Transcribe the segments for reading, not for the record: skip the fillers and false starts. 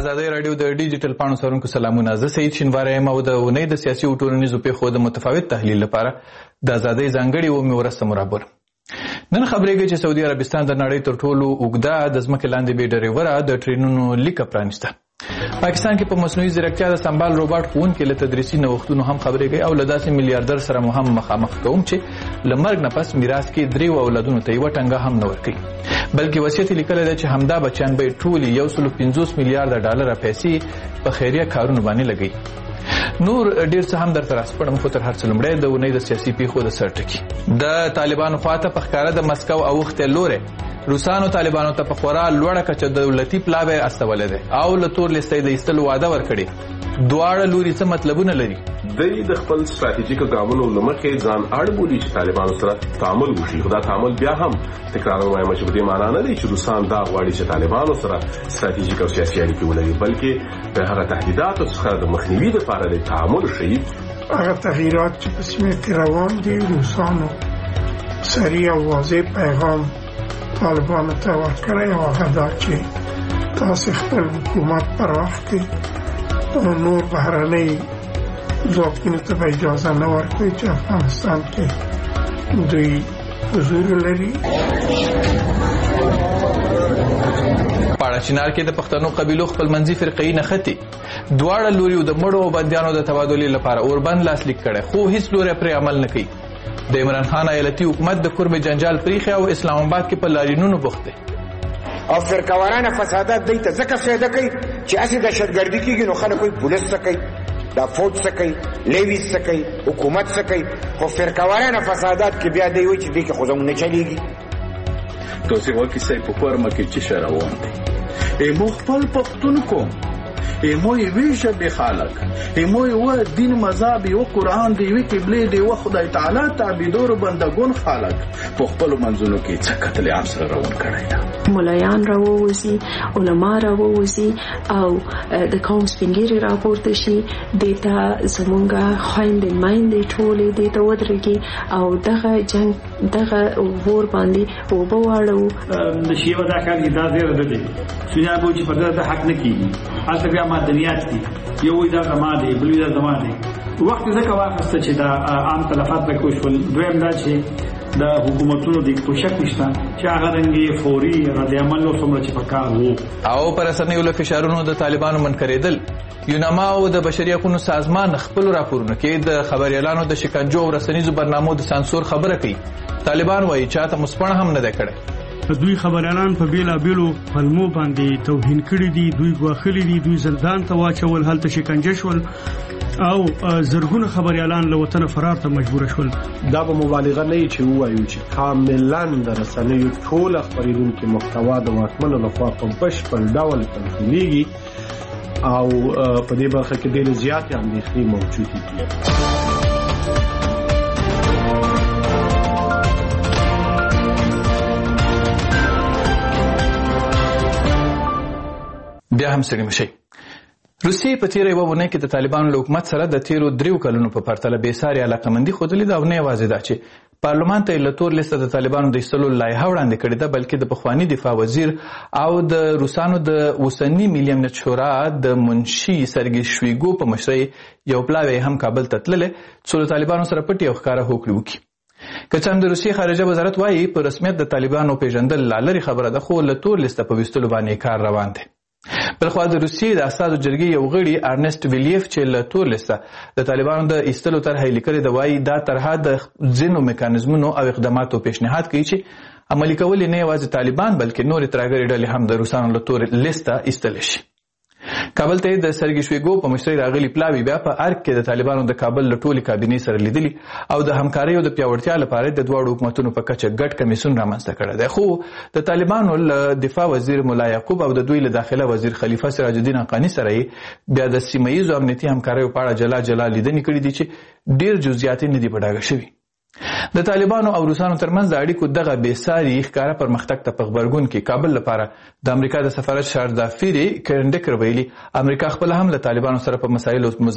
آزادۍ راډیو د ډیجیټل پاڼو څارونکو سلامونه. زه سعید شینواری یم او د اونۍ د سیاسي او ټولنیزو پیښو د متفاوت تحلیل لپاره د آزادۍ ځانګړې اومې ورځ مرابر. نن خبرېږي چې سعودي عربستان د نړۍ تر ټولو اوږده د ځمکې لاندې بې ډریوره د ټرینونو لیکه پرانیسته. پاکستان کې په مصنوعي ځیرکتیا د سمبال روباټ ښوونکي له تدریسي نوښتونو هم خبرېږي او له داسې میلیاردر سره مو هم مخامخ کوم چې له مرګ نه پس میراث کې 3 اولادونو ته یوه ټنګه هم نه ورکوي، بلکې وصیت یې لیکلی دی چې همدا بچیان به یې ټولې 150 میلیارده ډالره پیسې په خیریه کارونو باندې لګوي. نور ډیر څه هم درته راسپړم، خو تر هر څه لومړی د اونۍ د سیاسي پیښو د سر ټکي. د طالبانو خواته په ښکاره د مسکو اوښتی لوری روسانو طالبانو ته په خورا لوړه کچه دولتي پلاوی استولی دی او له تور لیستۍ د ایستلو واده ورکړې. دواړه لوري څه مطلبونه لري؟ دوی د خپل ستراتیژیکو ګامونو له مخې ځان اړ بولي چې طالبانو سره تعامل وشي، خو دا تعامل بیا هم تکرار وایم چې په دې معنا نه دی چې روسان دا غواړي چې طالبانو سره ستراتیژیک او سیاسي اړیکې ولري، بلکې د هغه تهدیداتو څخه د مخنیوي لپاره د تعامل شي. هغه تغییرات چې په سیمه کې روان دي، روسانو سریع او واضح پیغام طالبانو ته ورکړی او هغه دا چې تاسو خپل حکومت پراخ کړئ او نور بهرنۍ ځواکونو ته به اجازه نه ورکوي چې افغانستان کې دوی حضور لري. پاړه چنار کې د پښتنو قبیلو خپلمنځي فرقې نښتې دواړه لوري د مړو او بندیانو د تبادلې لپاره اوربند لاسلیک کړی، خو هیڅ لوری پرې عمل نه کوي. د عمران خان ایالتي حکومت د کورمې جنجال پریښی او اسلام آباد کې په لارینونو بوخت دی او فرقوارانه فسادات دوی ته ځکه فایده کوي چې هسې دهشتګردي کېږي نو خلک وایي پولیس څه کوي، دا فوج څه کوي، لیویز څه کوي، حکومت څه کوي، خو فرقوارانه فسادات کې بیا دی وایي چې دوی کې خو زموږ نه چلېږي. تاسې وکیسئ په کورمه کې څه شی روان دی؟ ایمو خپل پښتون کوم، ایمو یوې ژبې خلک، ایمو یوه دین مذهب، یوه قرآن دی، یوې قبلې دی، یوه خدای تعالی تابعدار بندګون خلک په خپلو منځونو کې څه قتل عام سره روان کړی ده. ملایان راووځي، علما راووځي او د قوم سپین ږیري راپورته شي، دې ته زمونږ خویندې میندې ټولې دې ته ودرېږي او دغه جنګ دغه اور باندې اوبه واړوو. د شیوه دا کار دا زیره ده دی سنیا به چې په دغه حق نه کېږي، هلته بیا مدنیات دي، یو وایي دا زما دی، بل وایي دا زما دی. وخت یې ځکه واخیسته چې دا عام تلفات پکې وشول. دویم دا چې د حکومتونو د کوشش نشته چې هغه رنګي فوري رد عمل نو څومره چې پکار وو او پر رسنیو له فشارونو د طالبانو منکرېدل. یوناما او د بشري حقوقو سازمان خپل راپورونه کې د خبريالانو د شکنجو او رسنیزو برنامو د سانسور خبره کوي. طالبان وایي چاته مسپړه هم نه ده کړې. دوی خبريالان په بیلابیلو پلمو باندې توهین کړي دي، دوی غواخلي دي، دوی زندان ته واچول، هلته شکنجه شول او زرګونه خبريالان له وطن فرار ته مجبور شول. دا به مبالغه نه چې وایو چې کاملاً د رسنیو ټول خبرونکو محتوا د واکمنو لخوا په بشپړ ډول کنټرولېږي او په دې برخه کې ډېر زیات اندېښنې موجودې دي. بیا هم ستړي مشئ. روسیې په تېره یوه اونۍ کې د طالبانو له حکومت سره د تېرو 3 کلونو په پرتله بېسارې علاقمندي ښودلې ده او نه یوازې دا چې پارلمان ته یې له تور لیسته د طالبانو د ایستلو لایحه وړاندې کړې ده، بلکې د پخواني دفاع وزیر او د روسانو د اوسني ملي امنیت شورا د منشي سرګي شویګو په مشرۍ یو پلاوی هم کابل ته تللی څو له طالبانو سره پټې او ښکاره هوکړې وکړي. که څه هم د روسیې خارجه وزارت وایي په رسمیت د طالبانو پیژندل لا لرې خبره ده، خو له تور لیسته په ویستلو باندې کار روان دی. بلخوا د روسیې د استازو جرګې یو غړي ارنسټ ویلیف چې له تور لیسته د طالبانو د ایستلو طرحه یې لیکلې ده، وایي دا طرحه د ځینو میکانیزمونو او اقداماتو پیشنهاد کوي چې عملي کول یې نه یوازې طالبان بلکې نورې ترهګرې ډلې هم د روسانو له تور لیسته ایستلی شي. کابل ته د سرګي شویګو په مشرۍ راغلي پلاوي بیا په ارګ کې د طالبانو د کابل له ټولې کابینې سره لیدلي او د همکارۍ او د پیاوړتیا لپاره د دواړو حکومتونو په کچه ګډ کمیسیون رامنځته کړی دی. خو د طالبانو له دفاع وزیر ملا یعقوب او د دوی له داخله وزیر خلیفه سراج الدین حقانی سره بیا د سیمه ییزو امنیتي همکاریو په اړه جلا جلا لیدنې کړي دي چې ډېر جزئیات یې نه دي په ډاګه شوي. د طالبانو او روسانو ترمنځ د اړیکو دغه بېساري ښکاره پرمختګ ته په غبرګون کې کابل لپاره د امریکا د سفارت شاردا فیری کرنډکر ویلي امریکا خپل هم له طالبانو سره په مسایلو مذاکرات کوي او په دې اند چې د سیمې له هیوادونو پرته د افغانستان د لانجې حل ممکن نه دی.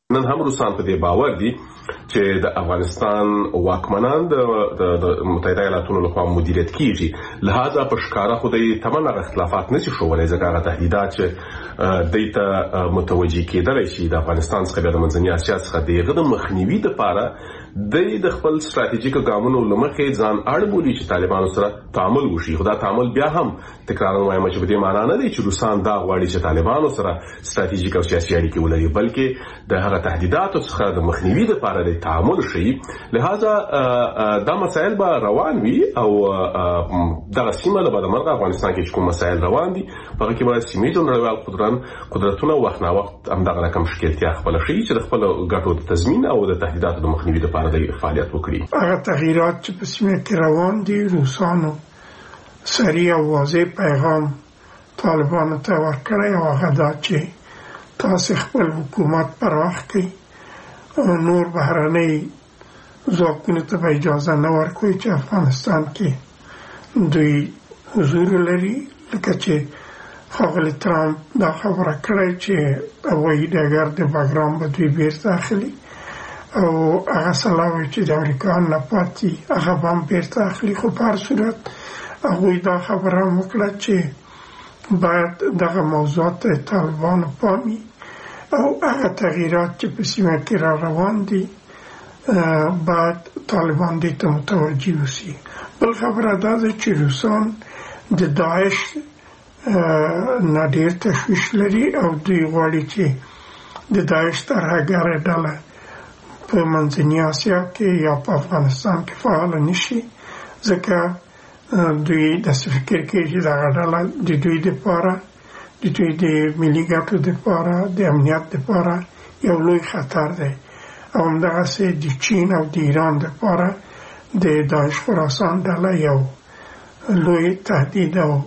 نن هم روسان په دې باور دي چې د افغانستان واکمنان د متحده ایالاتونو لخوا مدیریت کیږي، لہذا په ښکاره خو د تمام اختلافات نشي شولی، ځکه هغه تهدیدات چې دوی ته متوجه کېدلی شي د افغانستان څخه بیا د منځني اسیا څخه د هغه د مخنیوي دپاره دوی د خپل ستراتیژیکو ګامونو له مخې ځان اړ بولي چې طالبانو سره تعامل وشي. خو دا تعامل بیا هم تکرار وایم چې په دې معنا نه دی چې روسان دا غواړي چې طالبانو سره ستراتیژیک او سیاسي اړیکې ولري، بلکې د هغه تهدیداتو څخه د مخنیوي لپاره د تعامل شي. لہذا دا مسایل به روان وي او دغه سیمه له بدمرغه افغانستان کې کوم مسایل روان دي هغه کې باید سیمې نړیوال قدرتونه وخت نه وخت همدغه رقم مشکلتیا خپل شي چې د خپل ګټو د تضمین او د تهدیداتو د مخنیوي لپاره د فعالیت وکړي. هغه تغییرات چې په سیمه کې روان دي روسانو سریع او واضح پیغام طالبانو ته ورکړی او هغه دا چې تاسو خپل حکومت پراخ کړئ او نور بهرنۍ ځواکونو ته به اجازه نه ورکوي چې افغانستان کې دوی حضور لري، لکه چې ښاغلي ترامپ دا خبره کړې چې هوایي ډګر د بګرام به دوی بیرته اخلي او هغه سلاوي چې د امریکا نه پاتې هغه به هم بیرته اخلي. خو په هر صورت هغوی دا خبره وکړه چې باید دغه موضوعات طالبانو پامي او هغه تغییرات چې په سیمه کې را روان دي باید طالبان دې ته متوجه وشي. بل خبره دا ده چې روسان د داعش نه ډېر تشویش لري او دوی غواړي چې د داعش ترهګره ډله په منځني اسیا کې یا په افغانستان کې فعال نشي، ځکه دوی داسې فکر کوي چې دغه ډله د دوی دپاره د دوی د ملي ګټو دپاره د امنیت دپاره یو لوی خطر دی او همدغسې د چین او د ایران دپاره د داعش خراسان ډله یو لوی تهدید او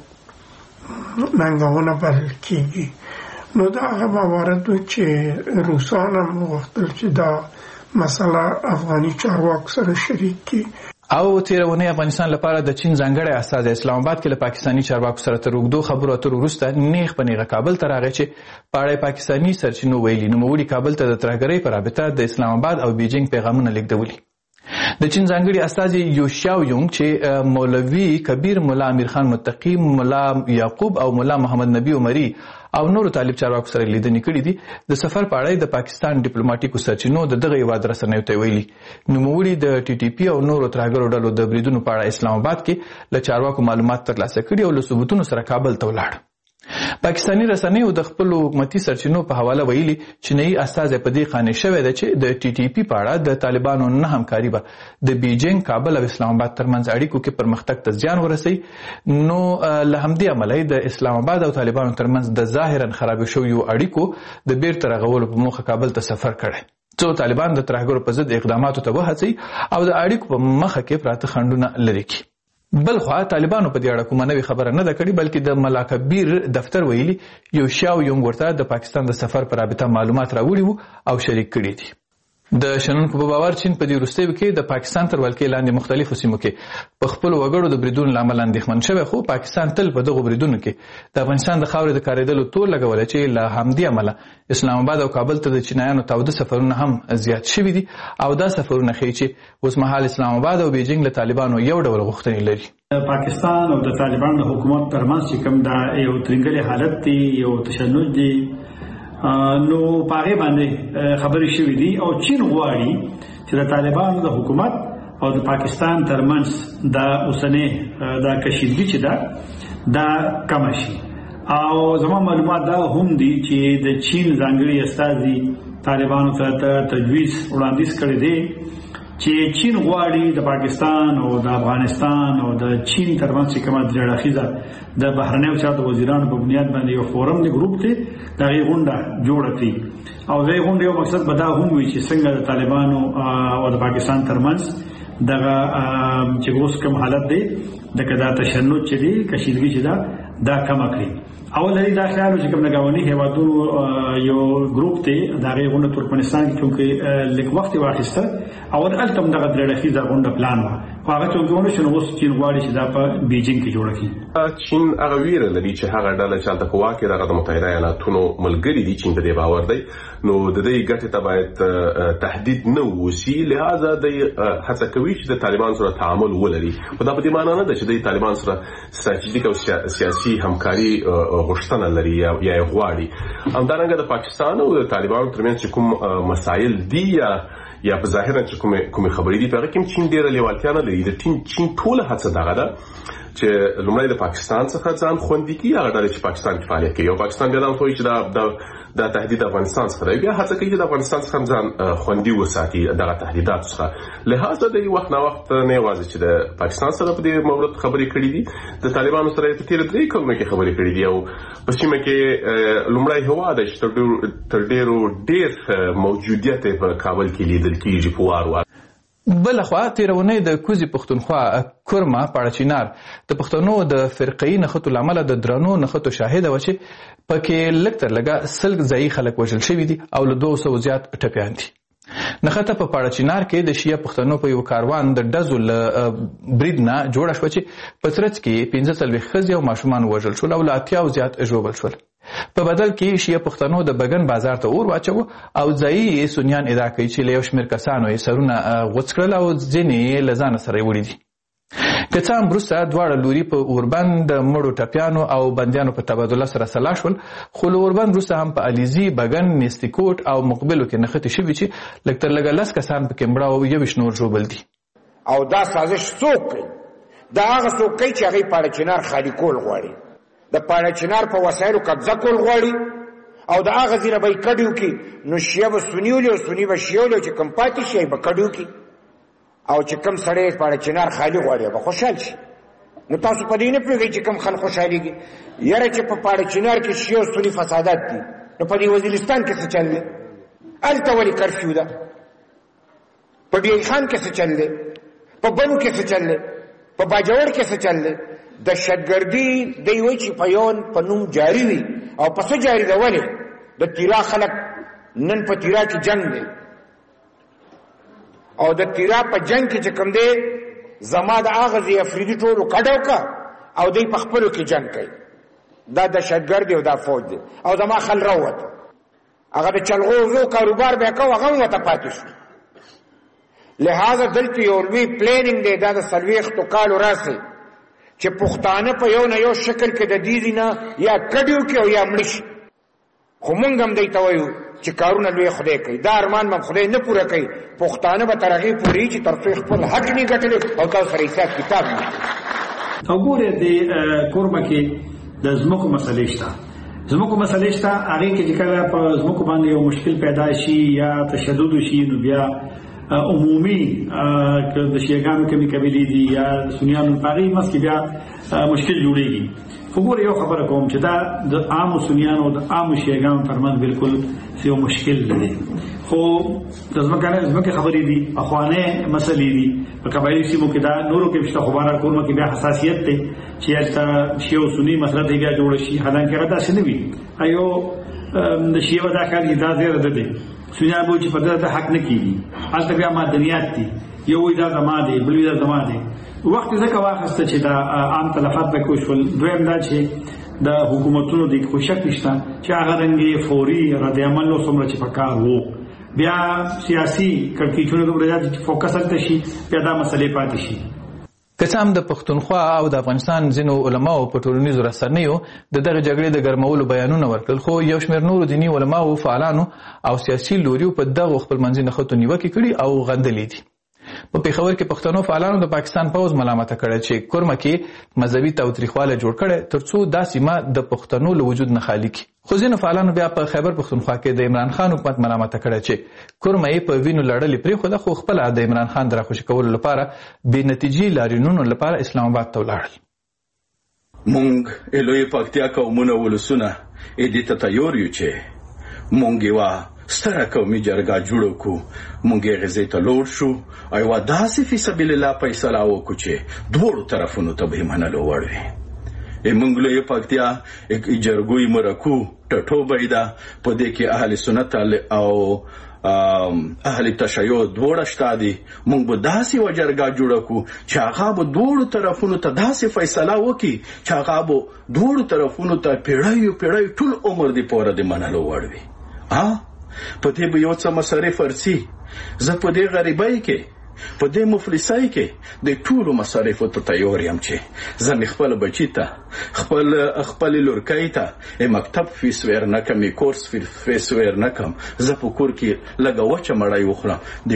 ننګونه بلل کېږي. نو دا هغه موارد و چې روسان هم غوښتل چې دا مسله افغاني چارواکو سره شریک کړي. او تیره اونۍ افغانستان لپاره د چین ځانګړی استازی اسلام آباد کې له پاکستاني چارواکو سره تر اوږدو خبرو اترو وروسته نیغ په نیغه کابل ته راغی چې په اړه پاکستاني سرچینو ویلي نوموړي کابل ته د ترهګرۍ په رابطه د اسلام آباد او بیجینګ پیغامونه لیږدولي. د چین ځانګړي استازي یو شاو یونګ چې مولوي کبیر ملا امیر خان متقی، ملا یعقوب او ملا محمد نبی عمری او نورو طالب چارواکو سره لیدنې کړې دي د سفر په اړه د پاکستان ډیپلوماټیکو سرچینو د دغه هیواد رسنیو ته ویلي. نوموړي د ټي ټي پي او نورو ترهګرو ډلو د بریدونو په اړه اسلام آباد کې له چارواکو معلومات ترلاسه کړي او له ثبوتونو سره کابل ته ولاړ. پاکستاني رسنیو د خپل حکومتي سرچینو په حواله ویلي چې نئی استازی په دې قانع شوی ده چې د ټي ټي پي په اړه د طالبانو نه همکاري به د بیجینګ، کابل او اسلام آباد ترمنځ اړیکو کې پرمختګ ته زیان ورسوي. نو له همدې امله د اسلام آباد او طالبانو ترمنځ د ظاهرا خراب شویو اړیکو د بیرته رغولو په موخه کابل ته سفر کړی، څو طالبان د ترهګرو په ضد اقداماتو ته وهڅوي او د اړیکو په مخه کې پراته خنډونه لرې کړي. بل خوا طالبانو په دې اړه کومه نوې خبره نه ده کړې، بلکې د ملا کبیر دفتر ویلي یو شاو یونګ ورته د پاکستان د سفر پر رابطه معلومات راوړي وو او شریک کړي دي. د شنونکو په باور چین په دې وروستیو کې د پاکستان تر ولکې لاندې مختلفو سیمو کې په خپل وګړو د بریدونو له امله اندېښمن شوی، خو پاکستان تل په دغو بریدونو کې د افغانستان د خاورې د کارېدلو تور لګولی چې له همدې امله اسلام آباد او کابل ته د چینایانو تاوده سفرونه هم زیات شوي دي او دا سفرونه ښیي چې اوسمهال اسلام آباد او بیجینګ له طالبانو یو ډول غوښتنې لري. پاکستان او د طالبانو د حکومت ترمنځ چې کوم دا یو ترنګلې حالت دی، یو تشنج دی، نو پاره باندې خبرې شوې دي او چین غواړي چې د طالبانو د حکومت او د پاکستان ترمنځ دا اوسنۍ دا کشیدګي چې دا کم شي. او زموږ معلومات دا هم دي چې د چین ځانګړي استازي طالبانو ته تجویز وړاندیز کړی دی چې چین غواړي د پاکستان او د افغانستان او د چین ترمنځ کومه درېړخیزه د بهرنیو چارو وزیرانو په بنیاد باندې یو فورم دی ګروپ دی دا غونډه جوړه کړي او دا غونډه یو مقصد به دا هم وي چې څنګه د طالبانو او د پاکستان ترمنځ دغه چې اوس کوم حالت دی دغه د تشنج چې دی کشیدګي چې دا دا کم کړي. اول لري دا خیال چې کوم نگاونی هیوادونو یو ګروپ ته دا غوونه ترکمنستان کې چې لیک وخت واخیسته او التم دغه درېخي دا غونډه پلان و هغه څنګه ونه شنو اوس چین غواړي چې دا په بیجینګ کې جوړ کړي. چین هغه ویره لري چې هغه ډله چې د قوا کې دغه متحده ایالاتونو ملګری دي چین ته دی باور دی نو د دې ګټه ته باید تهدید نه وسی لہذا د هڅه کوي چې د طالبان سره تعامل ولري. په دا په دې معنی نه ده چې د طالبان سره ستراتیژیک او سیاسي همکاري غوښتنه لري یا غواړي. همدارنګه د پاکستان او د طالبانو ترمنځ کوم مسایل دي یا په ظاهرا چې کومه خبرې دي په هغه کې چین ډیره لیوالتیا نه لري. د چین ټوله هڅه دغه ده چې لومړی د پاکستان څخه ځان خوندي کړي هغه ډله چې پاکستان کې فعالیت کوي او پاکستان بیا دا وایي چې دا تهدید افغانستان څخه دی بیا هڅه کوي چې د افغانستان څخه ځان خوندي وساتي دغه تهدیدات څخه. لہذا د وخت نه وخت نه یوازې چې د پاکستان سره په دې مورد خبرې کړې دي د طالبانو سره په تیر 3 کلونو کې خبرې کړې دي او په سیمه کې لومړی هوا د تر ډېر موجودیت په کابل کې لیدل کېږي په وار. بلخوا تیرونی د کوزي پښتونخوا کورما پاړچینار د پښتنو د فرقې نخښتو لامل د درنو نخښتو شاهد و چې پکې لکتر لګا سلګ ځای خلک وژل شوی دي او له 200 زیات ټپیان دي. نخښته په پاړچینار کې د شیعه پښتنو په یو کاروان د ډزو بریدنا جوړه شو چې په ترڅ کې 15 ښځې او ماشومان وژل شول او له 80 زیات ژوبل شول. په بدل کې شیعه پښتنو د بګن بازار ته اور واچو او ځایي سنیان ادعا کوي چې له یو شمېر کسانو یې سرونه غوڅ کړل او ځینې له ځانه سره یې وړي دي. که څه هم وروسته دواړه لوري په اوربند د مړو ټپیانو او بندیانو په تبادله سره سلا شول خو له اوربند وروسته هم په علیزي بګن نیستیکوټ او مقبلو کې نښتې شوي چې لږ تر لږه 10 کسان پکې مړه او 21 نور ژوبل دي. او دا سازش څوک کوي؟ دا هغه څوک کوي چې هغې پاړچینار خالي کول غواړي د پاړچینار په وسایلو قبضه کول غواړي او د هغه ځینه به یې کډ وکړي نو شیعه به سني ولي او سني به شیعه ولي چې کوم پاتې شي به کډ وکړي او چې کوم سړی پاړچینار خالي غواړي به خوشحال شي. نو تاسو په دې نه پوهېږئ چې کوم خلک خوشحالېږي. یاره چې په پاړچینار کې شیعه او سني فسادات دي نو په دې وزیرستان کې څه چل دی؟ هلته ولې کرفیو ده؟ په ډیری خان کې څه چل دی؟ په بنو کې څه چل دی؟ په باجوړ کې څه چل دی؟ دهشتګردي دی وایي چې په یون په نوم جاري وي او په څه جاري ده؟ ولې د تیرا خلک نن په تیرا کې جنگ دی او د تیرا په جنگ کې چې کوم دی زما د هغه ځای افریدي ټولو کډه وکړه او دی په خپلو کې جنگ کوي. دا دهشتګرد دی او دا فوج دی او زما خل راووته هغه د چلغوزو کاروبار به یې کوه هغه هم ورته پاتې شو. لہذا دلته یو لوی پلیننګ دی دا د 40 کالو راسي چې پښتانه په یو نه یو شکل کې د دې نه یا کډیو کې او یا مړ شي. خو مونږ هم دی ته وایو چې کارونه لوی خدای کوي دا ارمان به خدای نه پوره کوي. پښتانه به تر هغې پورې چې تر څو خپل حق نه ګټلی او تاسو سره حساب کتاب نه. او ګوره د کورما کې د ځمکو مسلې شته. ځمکو مسلې شته هغې کې چې کله په ځمکو باندې یو مشکل پیدا شي یا تشدد شي نو بیا عمومي د شیعاګانو کمی قبیلې دي یا سنیانو په هغې منځ کې بیا مشکل جوړېږي. خو ګوره یو خبره کوم چې دا د عامو سنیانو او د عامو شیعاګانو ترمنځ بالکل یو مشکل دی. خو د ځمکې خبرې دي پخوانۍ مسلې دي په قبایلي سیمو کې دا نورو کې شته خو بهرحال کورما کې بیا حساسیت دی چې هلته شیعه او سني مسله ته بیا جوړه شي حالانکې هغه داسې نه وي. یو د شیعه به دا کار دي دا ځای رده دی سنیان به وایي چې په ده حق نه کېږي هلته بیا معدنیات دي یو وایي دا زما دی بل وایي دا زما دی. وخت ځکه واخیسته چې دا عام تلفات به کوی شول. دویم دا چې د حکومتونو د خو شک نشته چې هغه رنګې فوري ردعمل نو څومره چې په کار وو بیا سیاسي کړکېچونه دومره زیات چې فوکس هلته شي بیا دا مسلې پاتې شي. که څه هم د پښتونخوا او د افغانستان ځینو علماو په ټولنیزو رسنیو د دغه جګړې د ګرمولو بیانونه ورکړل خو یو شمېر نورو دیني علماو فعالانو او سیاسي لوریو په دغو خپلمنځي نښتو نیوکې کړي او غندلې دي. په پېښور کې پښتنو فعالانو د پاکستان پوځ ملامته کړی چې کورما کې مذهبي تاوتریخوالی جوړ کړی ترڅو دا سیمه د پښتنو له وجود نه خالي کړي. خو ځینو فعالانو بیا په خیبر پښتونخوا کې د عمران خان حکومت ملامته کړی چې کورما یې په وینو لړلې پرېښوده خو خپله د عمران خان د راخوشي کولو لپاره بې نتیجې لاریونونو لپاره اسلام آباد ته ولاړل. مونږ لوی پکتیا قومونه ولسونه دې ته تیار یو چې مونږ یوه ستره قومي جرګه جوړه کړو. مونږ یې غزې ته لوړ شو او یوه داسې فی سبیل الله فیصله وکړو چې دواړو طرفونو ته به یې منلو وړ وي. منګلوی پکتیا جرګوی مرکو ټټوبې ده په دې کې اهل سنت او اهل تشیع دوړه شته دي. موږ به داسې وجرګه جوړه کو چې هغه به دوړو طرفونو ته داسې فیصله وکړي چې هغه به دوړو طرفونو ته پیړۍ ټول عمر دی پوره دی منلو وړ وي. په دې به یو څه مصارف ورسي. زه په دې غریبۍ کې په دې مفلسۍ کې د ټولو مصارفو ته تیار یم چې زه مې خپل بچي ته خپل لورکۍ ته مکتب فیس ور نه کم کورس فیس ور نه کم زه په کور کې لږه وچه مړۍ وخورم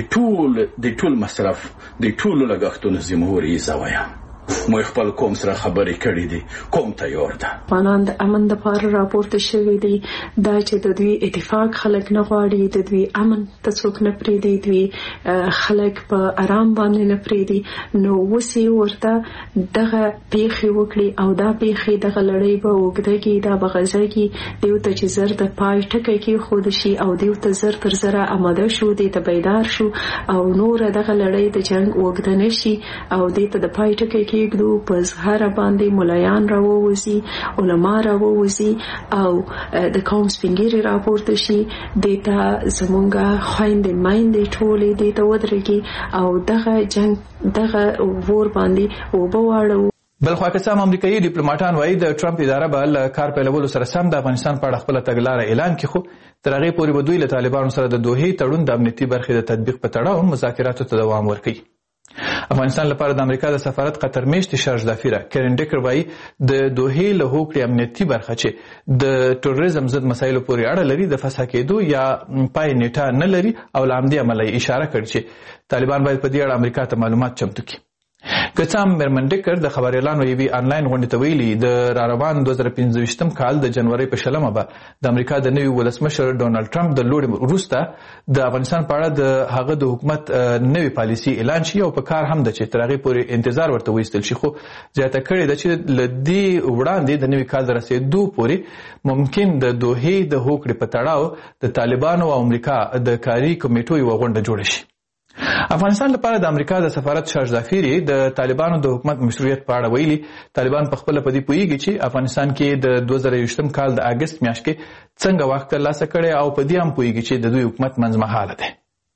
د ټول مصرف د ټولو لګښتونو ذمهواري زه وایم. مو خپل قوم سره خبرې کړې دي قوم تیار ده. افغانان د امن لپاره راپورته شوي دي دا چې د دوی اتفاق خلک نه غواړي د دوی امن ته څوک نه پرېږدي دوی خلک په آرام باندې نه پرېږدي نو اوس یې ورته دغه پیښې وکړي او دا پیښې دغه لړۍ به اوږدهږي دا به غځېږي دیو ته چې زر د پای ټکی کېښودل شي او دیو ته زر تر زره اماده شو دې ته بیدار شو او نوره دغه لړۍ د جنګ اوږده نه شي او دې ته د پای ټکی کېږدو په زهر باندې ملایان راووځي علما راووځي او د قوم سپینګیري راپورته شي دې ته زمونږ خویندې میندې ټولې دې ته ودرېږي او دغه جنګ دغه ور باندې اوبه واړو. بلخوا که څه هم امریکایي ډیپلوماټان وایي د ټرمپ اداره به له کار پیلولو سره سم د افغانستان په اړه خپله تګلاره اعلان کړي خو تر هغې پورې به دوی له طالبانو سره د دوحې تړون د امنیتي برخې د تطبیق په تړاو مذاکراتو ته دوام ورکوي. افغانستان لپاره د امریکا د سفارت قطر میشتې شارج دافیره کیرن ډیکر وایي د دوحې له هوکړې امنیتي برخه چې د ټوریزم ضد مسایلو پورې اړه لري د فسخ کېدو یا پای نیټه نه لري او له همدې امله یې اشاره کړې چې طالبان باید په دې اړه امریکا ته معلومات چمتو کړي. که څه هم میرمن ډیکر د خبریالانو یوې آنلاین غونډې ته ویلي د راروان 2015 کال د جنورۍ په 20 به د امریکا د نوي ولسمشر ډونالډ ټرمپ د لوړې وروسته د افغانستان په اړه د هغه د حکومت نوې پالیسي اعلان شي او په کار هم ده چې تر هغې پورې انتظار ورته وایستل شي خو زیاته کړې ده چې له دې وړاندې د نوي کال د رسېدو پورې ممکن د دوحې د هوکړې په تړاو د طالبانو او امریکا د کاري کمیټو یوه غونډه جوړه شي. افغانستان لپاره د امریکا د سفارت شارج دافیری د طالبانو د حکومت مشروعیت په اړه ویلي طالبان په خپله په دې پوهیږي چې افغانستان کې د 2020 کال د اګست میاشت کې څنګه واک ترلاسه کړی او په دې هم پوهیږي چې د دوی حکومت منځمهاله دی.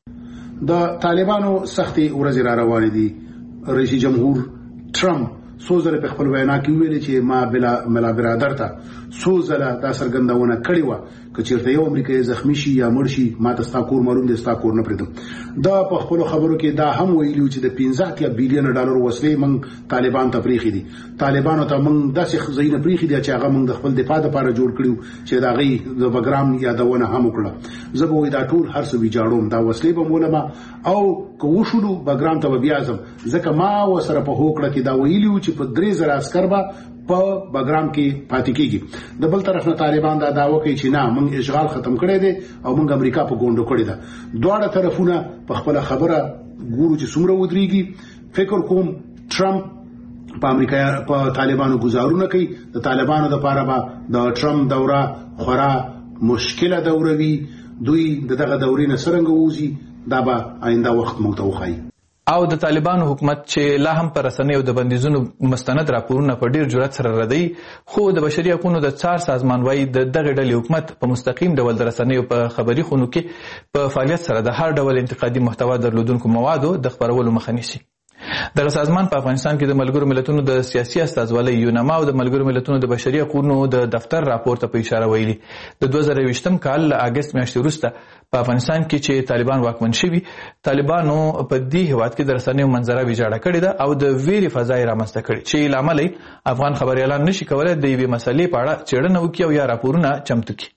د طالبانو سختې ورځې را روانې دي. رئیس جمهور ټرمپ څو ځله په خپل وینا کې ویلي چې ما ملا برادر ته څو ځله دا څرګندونه کړې وه که چېرته یو امریکایي زخمی شي یا مړ شي ما ته ستا کور معلوم دی ستا کور نه پرېږدم. دا په خپلو خبرو کې دا هم ویلي چې د 15 بیلیونه ډالر وسلې موږ طالبان ته پرېښي دي. طالبانو ته موږ داسې ځایونه پرېښي دي چې هغه موږ د خپل دفاع دپاره جوړ کړي چې د هغې د بګرام یادونه هم وکړه. زه به وایي دا ټول هر څه ویجاړوم دا وسلې به مولمه او که وشولو بګرام ته به بیا ځم ځکه ما ورسره په هوکړه کې دا ویلي و چې په 3000 عسکر به په بګرام کې پاتې کېږي. د بل طرف نه طالبان دا دعوه کوي چې نه موږ اشغال ختم کړی دی او موږ امریکا په ګونډو کړې ده. دواړه طرفونه په خپله خبره ګورو چې څومره ودرېږي. فکر کوم ټرمپ په امریکا په طالبانو ګزارونه کوي. د طالبانو دپاره به د ټرمپ دوره خورا مشکله دوره وي. دوی دغه دورې نه څرنګه ووځي دا به آینده وخت موږ ته وښایي. او د طالبانو حکومت چې لا هم پر رسنیو د بندیزونو مستند راپورونه په ډیر جرأت سره ردوي خو د بشري حقوقو د څار سازمان وايي د دغه ډلې حکومت په مستقیم ډول د رسنیو په خبري خونو کې په فعالیت سره د هر ډول انتقادي محتوا درلودونکو موادو د خپرولو مخه نیسي. دغه سازمان په افغانستان کې د ملګرو ملتونو د سیاسي استازولۍ یونما او د ملګرو ملتونو د بشري حقوقو د دفتر راپور ته په اشاره ویلي د 2020 کال له اګست میاشتې وروسته په افغانستان کې چې طالبان واکمن شوي طالبانو په دې هیواد کې د رسنیو منظره ویجاړه کړې ده او د ویرې فضا یې رامنځته کړې چې له امله افغان خبریالان نشي کولی د یوې مسلې په اړه څېړنه وکړي او یا راپورونه چمتو کړي.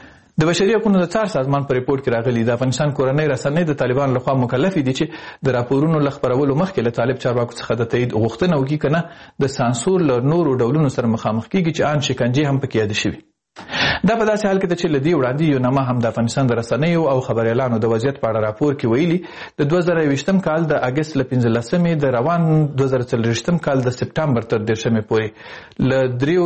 د بشري حقوقو د څار سازمان په ریپورت کې راغلي د افغانستان کورنۍ رسنۍ د طالبانو لخوا مکلفې دي چې د راپورونو له خپرولو مخکې له طالب چارواکو څخه د تایید غوښتنه وکړي که نه د سانسور له نورو ډولونو سره مخامخ کېږي چې ان شکنجې هم پکې یادې شوي. دا په داسې حال کې ده چې له دې وړاندې یونما هم د افغانستان د رسنیو او خبریالانو د وضعیت په اړه راپور کې ویلي د 2020 کال د اګست له 15 د روان 2024 کال د سپټمبر تر 10 پورې له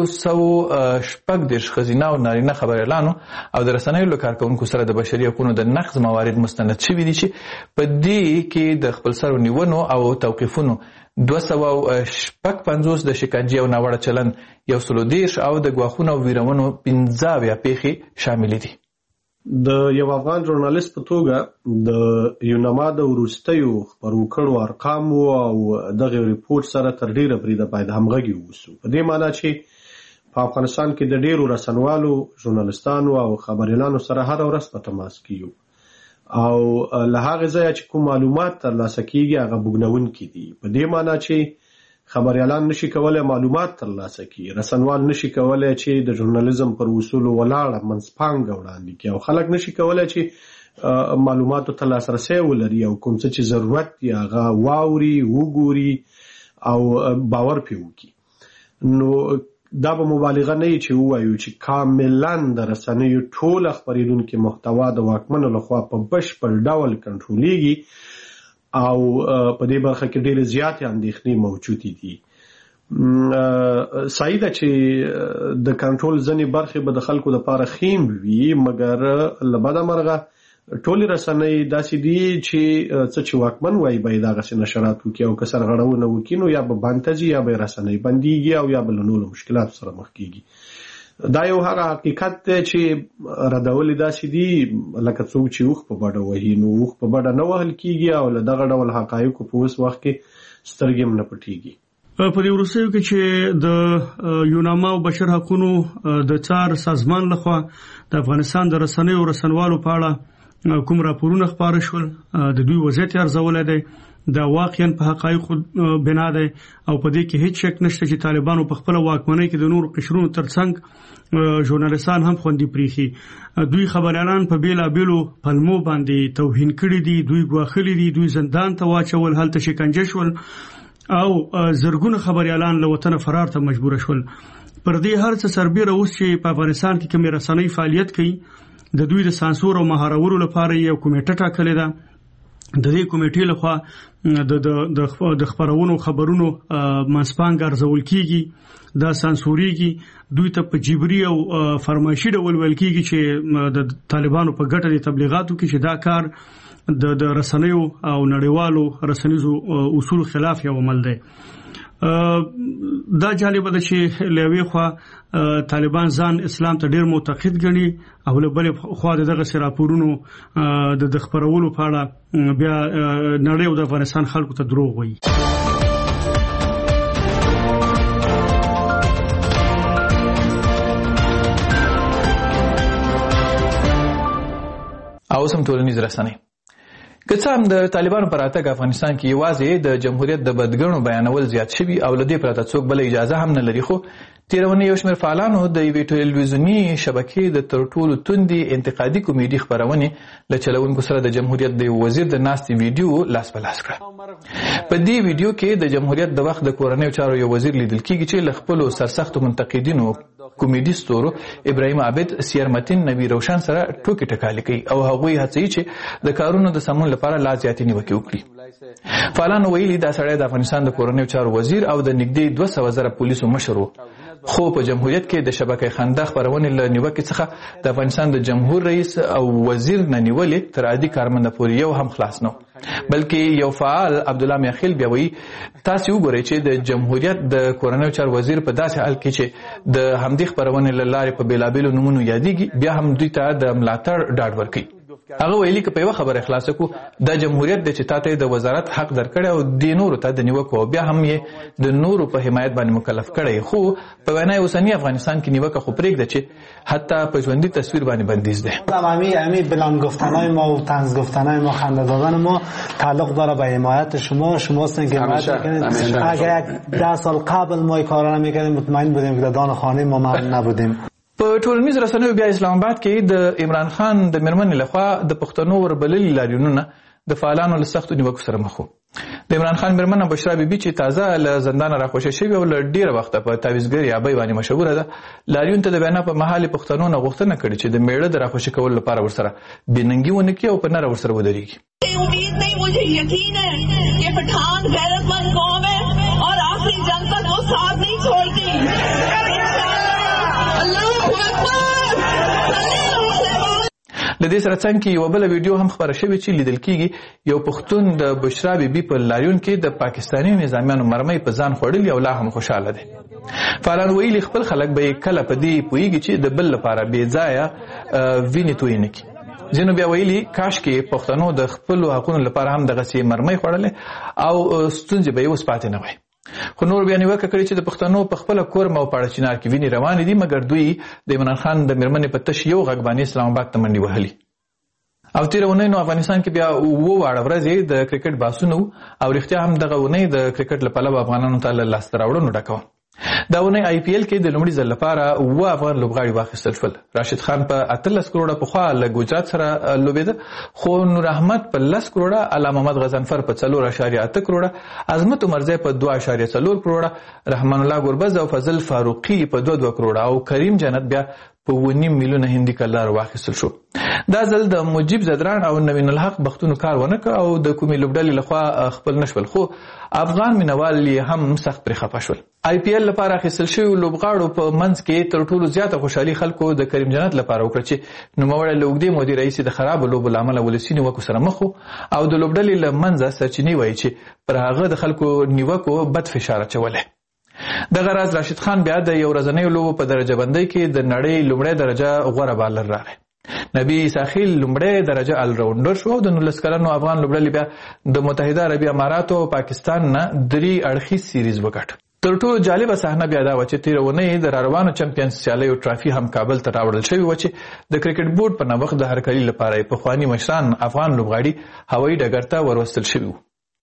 360 ښځینه او نارینه خبریالانو او د رسنیو له کارکوونکو سره د بشري حقوقو د نقض موارد مستند شوي دي چې په دې کې د خپلسرو نیونو او توقیفونو 250 د شکنجې او ناوړه چلند 130 او د ګواښونو او ویرونو 15 پیښې شاملې دي. د یو افغان ژورنالیست په توګه د یونما د وروستیو خپرو کړو ارقام او دغه ریپورت سره تر ډیره بریده باید همغږي ووسو. په دې معنی چې په افغانستان کې د ډیرو رسنوالو، ژورنالیستانو او خبريالانو سره هر ورځ په تماس کې یو او له هغه ځایه چې کوم معلومات ترلاسه کیږي هغه بوګنونکي دي. په دې معنی چې خبريالان نشي کولای معلومات ترلاسه کړي، رسنوال نشي کولای چې د ژورنالیزم پر اصولو ولاړه منځپانګه وړاندې کړي او خلک نشي کولای چې معلوماتو ته لاسرسی ولري او کوم څه چې ضرورت یې هغه واوري، وګوري او باور پرې وکړي. نو دا به مبالغه نه وي چې ووایو چې کاملا د رسنیو ټوله خپرېدونکې محتوا د واکمنو لخوا په بشپړ ډول کنټرولېږي او په دې برخه کې ډېرې زیاتې اندېښنې موجودې دي. صحیح ده چې د کنټرول ځینې برخې به د خلکو لپاره خیم وي، مګر له بده مرغه ټولې رسنۍ داسې دي چې څه چې واکمن وایي باید هغسې نشرات وکړي او که سرغړونه وکړي نو یا به بند ته ځي یا به رسنۍ بندېږي او یا به له نورو مشکلاتو سره مخ کېږي. دا یو هغه حقیقت دی چې ردول داسې دي لکه څوک چې اوښ په بډه وهي، نو اوښ په بډه نه وهل کېږي او له دغه ډول حقایقو په اوس وخت کې سترګې هم نه پټېږي. په دې وروستیو کې چې د یوناما او بشر حقونو د څار سازمان لخوا د افغانستان د رسنیو او رسنوالو په اړه کوم راپورونه خپاره شول، د دوی وضعیت ارزول دی، دا واقعا په حقایقو بنا دی او په دې کې هیڅ شک نشته چې طالبانو په خپل واکمنۍ کې د نورو قشرونو ترڅنګ ژورنالیستان هم خوندي پریخي. دوی خبريالان په بیلابیلو پلمو باندې توهین کړي دي، دوی ګواښلي دي، دوی زندان ته واچول، هلته شکنجه شول او زرګونه خبريالان له وطن فرار ته مجبور شول. پر دې هر څه سربېره اوس چې په افغانستان کې کومې رسنۍ فعالیت کوي، د دوی د سانسور او مهارولو لپاره یو کمیټه ټاکلې ده. د دې کمیټې لخوا د خبرونو منځپانګه ارزول کیږي، دا سانسوريږي، دوی ته په جبري او فرمایشي ډول ویل کیږي چې د طالبانو په ګټه د تبلیغاتو کې چې دا کار د رسنیو او نړیوالو رسنیزو اصول خلاف یو عمل دی. دا جالب ده چې لوی خو طالبان ځان اسلام ته ډیر معتقد ګڼي او له بل خو دغه راپورونو د خبرولو په اړه بیا نړۍ او د افغانستان خلکو ته دروغ وایي. او سم ټولنیز رسنۍ که څه هم د طالبانو پر راتګ افغانستان کې یوازې د جمهوریت د بدګڼو بیانول زیات شوي او له دې پرته څوک بله اجازه هم نه لري، خو تېرونې یو شمېر فعالانو د یوې ټلویزیوني شبکې د تر ټولو توندې انتقادي کمیډي خپرونې له چلوونکو سره د جمهوریت د وزیر د ناستې ویډیو لاس په لاس کړه. په دې ویډیو کې د جمهوریت د وخت د کورنیو چارو یو وزیر لیدل کېږي چې له خپلو سرسختو منتقدینو کمیډي ستورو ابراهیم عابد، سیر متین، نبی روشن سره ټوکې ټکالې کوي او هغوی هڅوي چې د کارونو د سمون لپاره لا زیاتې نیوکې وکړي. فعالانو ویلي دا سړی د افغانستان د کورنیو چارو وزیر او د نږدې 200,000 پولیسو مشر و، خو په جمهوریت کې د شبکې خندا خبرونې له نیوکې څخه د افغانستان د جمهور رئیس او وزیر نه نیولې تر عادي کارمنده پورې یو هم خلاص نه، بلکې یو فعال عبدالله میاخیل بیا وایي تاسو وګورئ چې د جمهوریت د کورنیو چارو وزیر په داسې حال کې چې د همدې خبرونې له لارې په بیلابیلو نومونو یادېږي بیا هم دوی ته د ملاتړ ډاډ ورکوي. هغه ویلي که په یوه خبره خلاصه کړو دا جمهوریت دی چې تاته د وزارت حق درکړی او د نورو ته د نیوکو او بیا هم یې د نورو په حمایت باندې مکلف کړی، خو په وینای اوسنی افغانستان کې نیوکه خو پرېږده چې حتی په ژوندي تصویر باندې بندیز ده. همین بلان گفتنهای ما و طنز گفتنهای ما، خنده دادن ما تعلق داره به حمایت شما هستین که حمایت میکنید. اگر 10 سال قبل ما این کارا نمیکردیم مطمئن بودیم که دان خانه ما نبودیم. په ټولنیز رسنیو بیا اسلام آباد کې د عمران خان د میرمنې لخوا د پښتنو وربللي لاریونونه د فعالانو له سختو نیوکو سره مخ وو. د عمران خان میرمنه بشرا بیبي چې تازه له زندان راخوشې شوې او له ډیره وخته په تعویضګر یابۍ باندې مشهوره ده، لاریون ته د بیان په محل پښتنو نه غوښتنه کړې چې د میړه د راخوشې کولو لپاره ورسره بېننګي ونه کړي او په نره ورسره ودرېږي. امید نہیں، مجھے یقین ہے کہ پٹھان غیرتمند قوم ہے اور آخری جنگ تک وہ ساتھ نہیں چھوڑتی. له د دې سره څنګه یو بل ویډیو هم خبره شوې چې لیدل کیږي یو پښتون د بشرا بیبي په لاریون کې د پاکستاني نظامیانو مرمۍ په ځان خوړلې او لا هم خوشاله دي. فعالان ویلي خپل خلک به کله په دې پوهیږي چې د بل لپاره بې ځایه وینې تویې نه کړي. ځینو بیا ویلي کاش کې پښتنو د خپلو حقونو لپاره هم دغسې مرمۍ خوړلې او ستونزې به یې اوس پاتې نه وای. خو نور بیا نیوکه کړې چې د پښتنو په خپله کورم او پاړه چنار کې وینې روانې دي، مګر دوی د عمران خان د مېرمنې په تش یو غږ باندې اسلام آباد ته منډې وهلي. او تېره اونۍ نو افغانستان کې بیا 7 واړه ورځې د کرکټ بحثونه وو او رښتیا هم دغه اونۍ د کرکټ له پلوه افغانانو ته له لاسته راوړنو ډکه وه. دا اونۍ IPL کې د لومړي ځل لپاره 7 افغان لوبغاړي واخیستل شول. راشد خان په 18 کروڑه پخوا له ګجرات سره لوبېده، خو نور احمد په 10 کروڑه، علامه محمد غضنفر په 4.8 کروڑه، عظمت عمرزی په 2.4 کروڑه، رحمان الله ګربز او فضل فاروقي په 2 کروڑه او کریم جنت بیا په 1.5 میلیونه هندي کلدار واخیستل شو. دا ځل د مجیب زدران او نوین الحق بختونو کار ونه کړ او د کومې لوبډلې لخوا خپل نشول، خو افغان مینوال یې هم سخت پرې خفه شول. IPL لپاره اخیستل شوي لوبغاړو په منځ کې تر ټولو زیاته خوشحالي خلکو د کریم جنت لپاره وکړه چې نوموړی له اوږدې مودې راهیسې د خرابو لوبو له امله ولسي نیوکو سره مخ و او د لوبډلې له منځه سرچینې وایي چې پر هغه د خلکو نیوکو بد فشار اچولی. دغه راز راشد خان بیا د یو ورځنیو لوبو په درجه بندۍ کې د نړۍ لومړی درجه غوره بالر راغی. نبی ساحل لومړی درجه الراونډر شو او د 19 کلنو افغان لوبډلې بیا د متحده عربي اماراتو او پاکستان نه 3 اړخیز سیریز وګټ. تر ټولو جالبه صحنه بیا دا وه چې تېره اونۍ د راروانو چمپیونز سیالیو ټرافي هم کابل ته راوړل شوې وه چې د کرکټ بورډ په نوښت د هرکلي لپاره یې پخواني مشران افغان لوبغاړي هوایي ډګر ته وروستل شوي وو.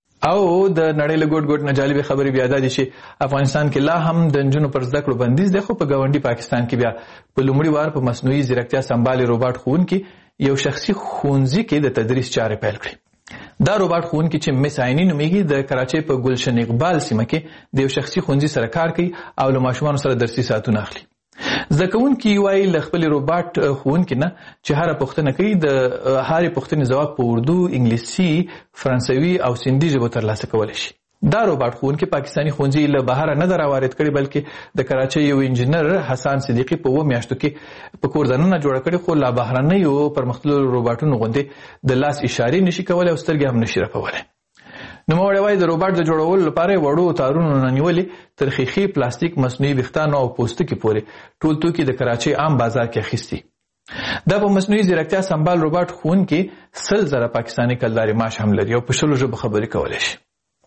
او د نړۍ له ګوټ ګوټ نه جالبې خبرې بیا دا دي چې افغانستان کې لا هم د نجونو پر زده کړو بندیز دی، خو په ګاونډي پاکستان کې بیا په لومړي وار په مصنوعي ځیرکتیا سمبالې روباټ ښوونکي یو شخصي ښوونځي کې د تدریس چارې پیل کړې. دا روباټ ښوونکي چې مس عیني نومیږي د کراچۍ په ګلشن اقبال سیمه کې د یو شخصي ښوونځي سره کار کوي او له ماشومانو سره درسي ساعتونه اخلي. زده کوونکي وایي له خپلې روباټ ښوونکي نه چې هره پوښتنه کوي د هرې پوښتنې ځواب په اردو، انګلیسي، فرانسوي او سندي ژبو ترلاسه کولی شي. دا روباټ ښوونکي پاکستاني ښوونځي له بهره نه ده راوارد کړي، بلکې د کراچۍ یو انجینر حسان صدیقي په 2 میاشتو کې په کور دننه جوړه کړې، خو لا بهرنیو پرمختللو روباټونو غوندې د لاس اشارې نشي کولی او سترګې هم نشي رپولی. نوموړی وایي د روباټ د جوړولو لپاره وړو تارونو نه نیولې تر ښیښې، پلاستیک، مصنوعي ویښتانو او پوستکي پورې ټول توکي د کراچۍ عام بازار کې اخیستي. دا په مصنوعي ځیرکتیا سمبال روباټ ښوونکي 100,000 پاکستاني کلدارې معاش هم لري او په 10 ژبو خبرې کولی شي.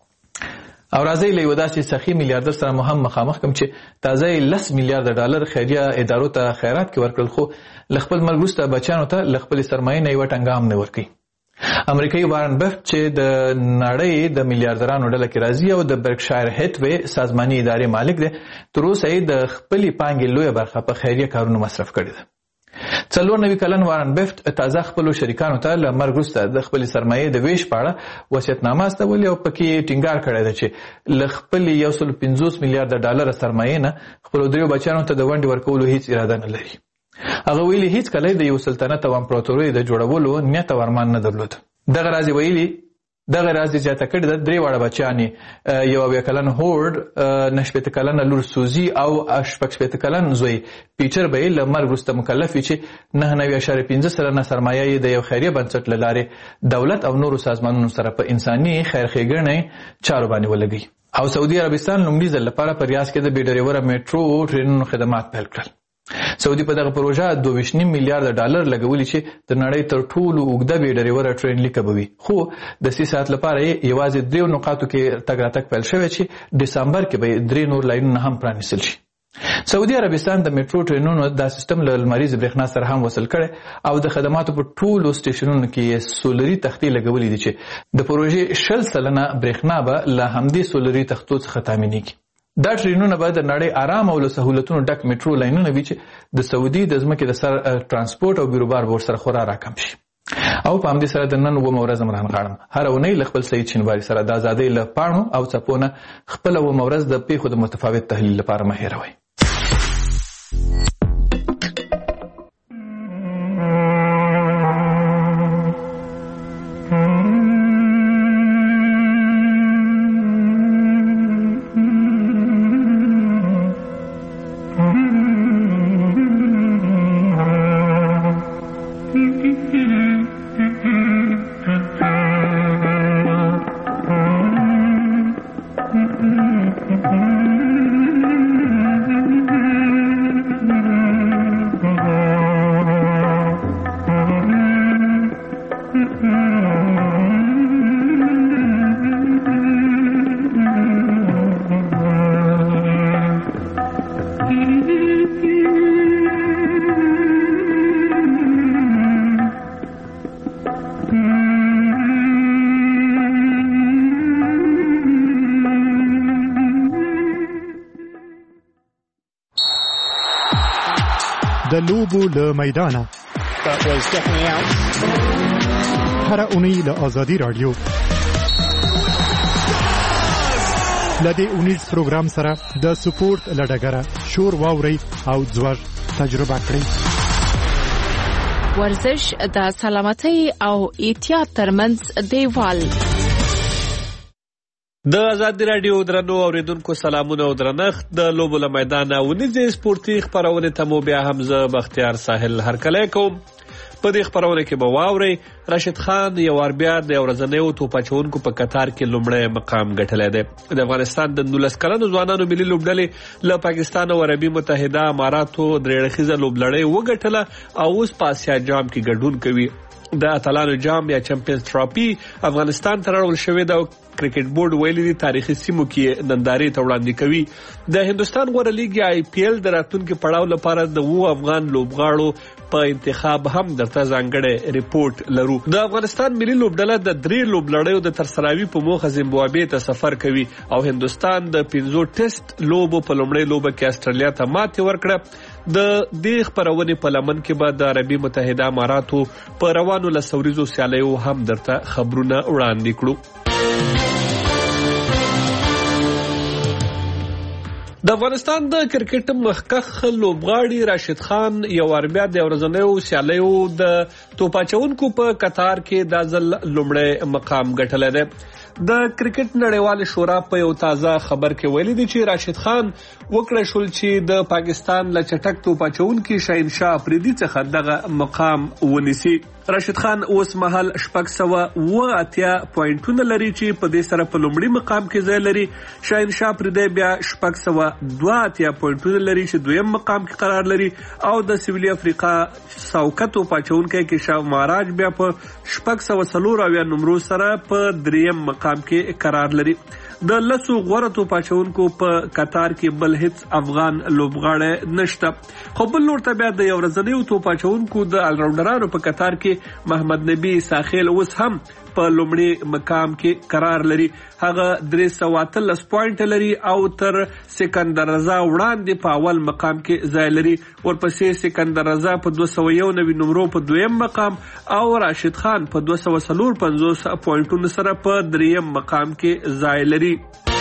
او راځئ له یو داسې سخي میلیاردر سره مو هم مخامخ کړم چې تازه یې 10 میلیارده ډالر خیریه ادارو ته خیرات کې ورکړل، خو له خپل مرګ وروسته بچیانو ته له خپلې سرمایې نه یوه ټنګه هم نه ورکوي. امریکایي وارن بفت چې د نړۍ د میلیاردرانو ډله کې راځي او د برکشایر هیتوې سازماني ادارې مالک دی، تر اوسه یې د خپلې پانګې لویه برخه په خیریه کارونو مصرف کړې ده. 94 کلن وارن بفت تازه خپلو شریکانو ته له مرګ وروسته د خپلې سرمایې د ویش په اړه وصیتنامه استولې او پکې ټینګار کړی ده چې له خپلې 150 میلیارده ډالره سرمایې نه خپلو 3 بچیانو ته د ونډې ورکولو هیڅ اراده نه لري. هغه ویلي هیڅ کله د یو سلطنت او امپراتورۍ د جوړولو نیت او ارمان نه درلود. دغه راز ویلي دغه راز زیاته کړې ده 3 واړه بچیان یو 9 کلن هورډ، 9 کلنه لور سوزي او 8 کلن زوی پیټر به له مرګ وروسته مکلف وي چې 9.5 سلنه سرمایه یې د یو خیریه بنسټ له لارې دولت او نورو سازمانونو سره په انساني خیر ښېګڼې چارو باندې ولګوي. او سعودي عربستان لومړي ځل لپاره په ریاض کې د بې ډریوره میټرو ټرینونو خدمات پیل کړل. سعودي په دغه پروژه 2.5 میلیارده ډالر لګولي چې د نړۍ تر ټولو اوږده بې ډریوره ټرین لیکه به وي، خو د 3 ساعت لپاره یې یوازې 3 نقاطو کې تګ راتګ پیل شوی چې ډسمبر کې به 3 نور لاینونه هم پرانیستل شي. سعودي عربستان د میټرو ټرینونو دا سیستم له لمریز برېښنا سره هم وصل کړي او د خدماتو په ټولو سټیشنونو کې سولري تختې لګولې دي چې د پروژې 20% برېښنا به له همدې سولري تختو څخه تامینېږي. دا ټرینونه به د نړۍ آرام او له سهولتونو ډک میټرو لاینونه وي چې د سعودي د ځمکې د سر ترانسپورټ او بیروبار بورډ سره خورا راکم شي. او په همدې سره د نن 9 ورځ هم رانغاړم. هره اونۍ له خپل سید شینواري سره د ازادۍ له پاڼو او څپو نه خپله 9 ورځ د پیښو د متفاوت تحلیل لپاره مه هېروئ. Mm-hmm. د لوبو له میدانه هر اونۍ له آزادي رادیو لدې اونیز پروګرام سره د سپورت لډګره شور واوري او ځوږ تجربه کړئ. ورزش د سلامتۍ او احتیاط ترمنځ دیوال. د آزادي رادیو درنو اوریدونکو سلامونه او درنښت. د لوبو له میدانه ونیزې سپورتي خپرونې ته مو بیا هم زه بختیار ساحل هرکلی کوم. په دې خپرونه کې به واورئ راشد خان یو وار بیا د یو ورځنیو توپ اچوونکو په قطار کې لومړی مقام ګټلی دی. د افغانستان د 19 کلنو ځوانانو ملي لوبډلې له پاکستان او عربي متحده اماراتو درې اړخیزه لوبلړۍ وګټله او اوس په اسیا جام کې ګډون کوي. د اتلانو جام یا چمپیونز ټرافي افغانستان ته راوړل شوې ده. کرکټ بورډ ویلي دي تاریخي سیمو کې نندارې ته وړاندې کوي. د هندستان غوره لیګ یا IPL د راتلونکي پړاو لپاره د 2 افغان لوبغاړو په انتخاب هم درته ځانګړی ریپورت لرو. د افغانستان ملي لوبډله د 3 لوبلړیو د ترسراوي په موخه زیمبابوې ته سفر کوي او هندستان د 5 ټیسټ لوبو په لومړۍ لوبه کې استرالیا ته ماتې ورکړه. د دې خبرونې په لمن کې به د عربي متحده اماراتو په روانو لسوریزو سیالیو هم درته خبرونه وړاندې کړو. د افغانستان د کرکټ مخکښ لوبغاړي راشد خان یو وار بیا د ورځنیو سیالیو د توپ اچوونکو په قطار کې د ځل لومړی مقام ګټلی دی. د کرکټ نړیوال شورا په یو تازه خبر کې ویلي دي چې راشد خان وکړی شول چې د پاکستان له چټک توپ اچوونکي شاهنشاه افریدي څخه دغه مقام ونیسي. راشد خان اوس مهال 680 پوینټونه لري چې په دې سره په لومړي مقام کې ځای لري. شاهنشاه افریدي بیا 682 پوینټونه لري چې دویم مقام کې قرار لري او د سویلي افریقا ساوکه توپ اچوونکی کشاف مهاراج بیا په 640 نمرو سره په دریم مقام کې قرار لري. د 10 غوره توپ اچوونکو په قطار کې بل هیڅ افغان لوبغاړی نشته. خو بل لور ته بیا د یو ورځنیو توپ اچوونکو د الراونډرانو په قطار کې محمد نبی ساخیل اوس هم په لومړي مقام کې قرار لري. هغه 313 پوینټ لري او تر سکندر رضا وړاندې په اول مقام کې ځای لري. ورپسې سکندر رضا په 291 نمرو په دویم مقام او راشد خان په 254 پوینټونو سره په دریم مقام کې ځای لري.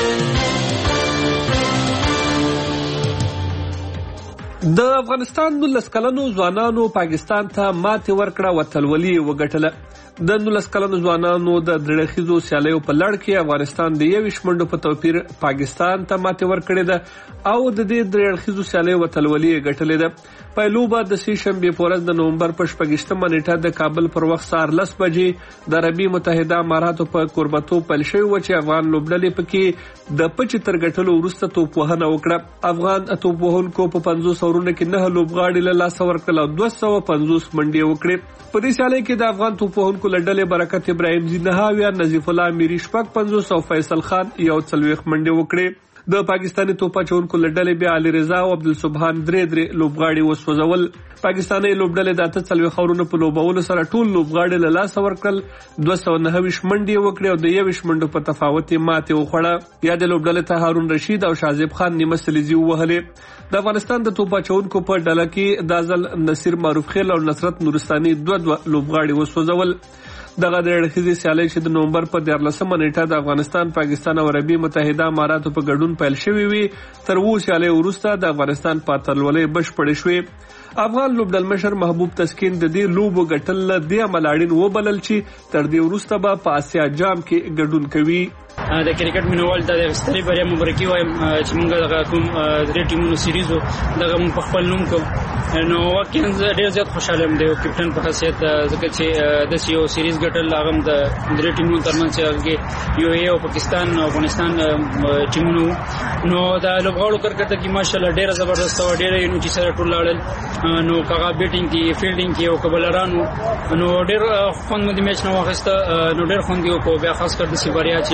د افغانستان 19 کلنو ځوانانو پاکستان ته ماتې ورکړه او اتلولي وګټله. د 19 کلنو ځوانانو د درېخیزو سیالیو په لړ کې افغانستان د 21 منډو په توپیر پاکستان ته ماتې ورکړې ده او د دې درېخیزو سیالیو اتلولي ګټلې ده. پایلوبه د سې شنبې په ورځ د نومبر په 28مه نیټه د کابل پر وخت سهار 10 بجې د عربي متحده اماراتو په کوربتوب پیل شوی و چې افغان لوبډلې پکې د پچې تر ګټلو وروسته توپ وهنه وکړه. افغان توپ وهونکو په 500 اورونو کې 9 لوبغاړي له لاسه ورکړل او 250 منډې وکړې. په دې سیالۍ کې د افغان توپ وهونکو له ډلې برکت ابراهیم زینهاویا، نظیف الله میری 50 او فیصل خان 41 منډې وکړې. د پاکستاني توپ اچوونکو له ډلې بیا علي رضا او عبدالسبحان درې لوبغاړي وسوځول. پاکستاني لوبډلې د 43 اورونو په لوبولو سره ټول لوبغاړي له لاسه ورکړل، 229 منډې وکړې او د 21 منډو په تفاوت ماتې وخوړه. یا د لوبډلې ته هارون رشید او شازیب خان نیمه سلیزي ووهلې. د افغانستان د توپ اچوونکو په ډله کې د ځل نصیر معروف خیل او نصرت نورستاني 2 لوبغاړي وسوځول. دغه د اړخیزې سیالۍ چې د نومبر په 14مه نیټه د افغانستان، پاکستان او عربي متحده اماراتو په ګډون پیل شوې وي، تر 2 سیالۍ وروسته د افغانستان په اتلولۍ بشپړې شوې. افغان لوبډلمشر محبوب تسکین د دې لوبو ګټل له دې عمل اړین وبلل چې تر دې وروسته به په اسیا جام کې ګډون کوي. د کرکټ مینوال د ستړي بریا مبارکي وایم چې موږ دغه کوم درې ټیمونو سیریزو دغه په خپل نوم کو نو واقعا ډېر زیات خوشاله یم د کپټن په حیثیت، ځکه چې د یو سیریز ګټل هغه د درې ټیمونو ترمنځ چې یو او پاکستان او افغانستان ټیمونو نو د لوبغاړو کرکټ کې ماشاءالله ډېر زبردست او ډېر یو چې سره ټول لاړل نو کاغه بیټینګ کې فیلډینګ کې او کبلرانو نو ډېر خوند مې میچ نو واخیسته نو ډېر خوند یو کو بیا خاص کر د سی بریا چې لکه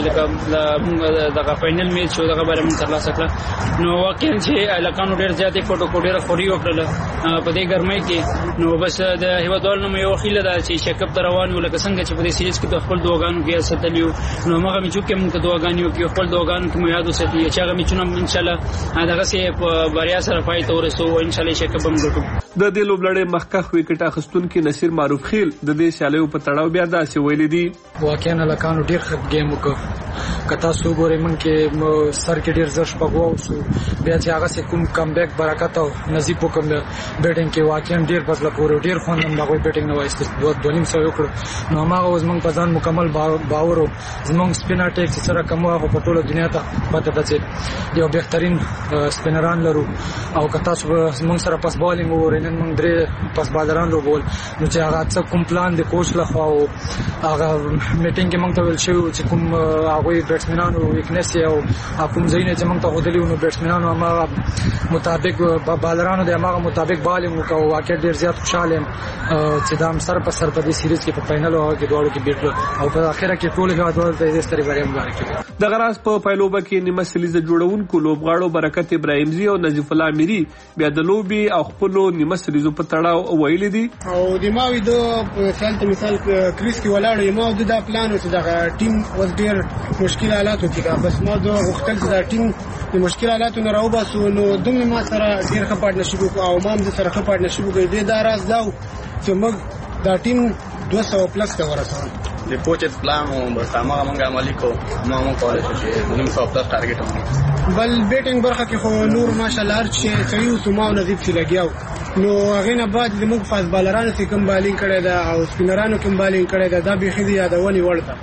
دغه فائنل میچ شو دغه باندې موږ ترلاسه کړ. نو واقعا چې الکانو ډېر زیاتې فوټو کو ډېر خوري وکړل په دې ګرمۍ کې. نو بس د هیوادوالو مې یو خیله ده چې شکپ ته روان یو لکه څنګه چې په دې سیریز کې د خپل دعاګانو کې ستلیو. نو هغه میچو کې موږ دعاګانې وکړو خپل دعاګانو کې مو یاد وساتي چې هغه میچونه ان شاء الله دغه سي په بریا سره پای ته ورسو او ان شاء الله شکپ هم ګټو. د دې لوبلړې مخکښ وکټ اخیستونکي نصیر معروف خیل د دې سیالیو په تړاو بیا داسې ویلي دي. واقعا الکانو ډیر ښه گیم وکړ. کتا سو ګورې من کې سر کې ډیر زړه پغواو سو بیا چې هغه کوم کم بیک برکت او نصیب وکم بیټینګ کې واقعا ډیر بدل پورو ډیر خوندم دغه بیټینګ نو وایست دوه نیم سو وکړ. نو هغه اوس موږ په ځان مکمل باور او زموږ سپینر ټیک سره کوم هغه په ټوله دنیا ته پته ده چې یو بهترین سپینران لرو او کتا سو موږ سره پاس بالینګ ورنن موږ درې پاس بالران لو بول. نو چې هغه څه کوم پلان د کوچ لخوا او هغه میټینګ کې موږ ته ویل شو چې کوم هغه بیټسمنانو ویکنس او کوم ځینې چې موږ ته غوډلیو نو بیټسمنانو هغه مطابق بالرانو د هغه مطابق بالینګ وکاو. واقعا ډیر زیات خوشاله چې دا سر په سر په دې سیریز کې په فائنل او کې دوړو کې بیټل او په اخره کې ټول هیوادوالو ته دې ستړي بریا مبارک. د غراس په پایلوبه کې نیمه سلیزه جوړونکو لوبغاړو برکت ابراهیمزی او نظیف الله امیری بیا د لوبي او خپل نیمه سلیزو په تړاو ویل دي. او د ماوی د مثال کریس کې ولاړ یو د پلان او د ټیم وز ډیر مشکلاتو کې بس ما د وختل د ټیم د مشکلاتو نه راوباسو. نو دومره ما سره ډیر ښه پارتنرشپ او ما هم سره ښه پارتنرشپ کوي. دا راز دا چې موږ دا ټیم 200 پلس ته ورسول. د کوچز پلان او بس هغه موږ عملي کو ما مو کولای شو چې 200 پلس ټارګټ وکړو. بل بیټینګ برخه کې خو نور ماشاءالله هر شي صحیح او سماو نصیب شي لګیاو. نو هغه نه بعد د موږ فاز بالرانو چې کوم بالینګ کړی دا او سپینرانو کوم بالینګ کړی دا به خېدي یادونی ورته.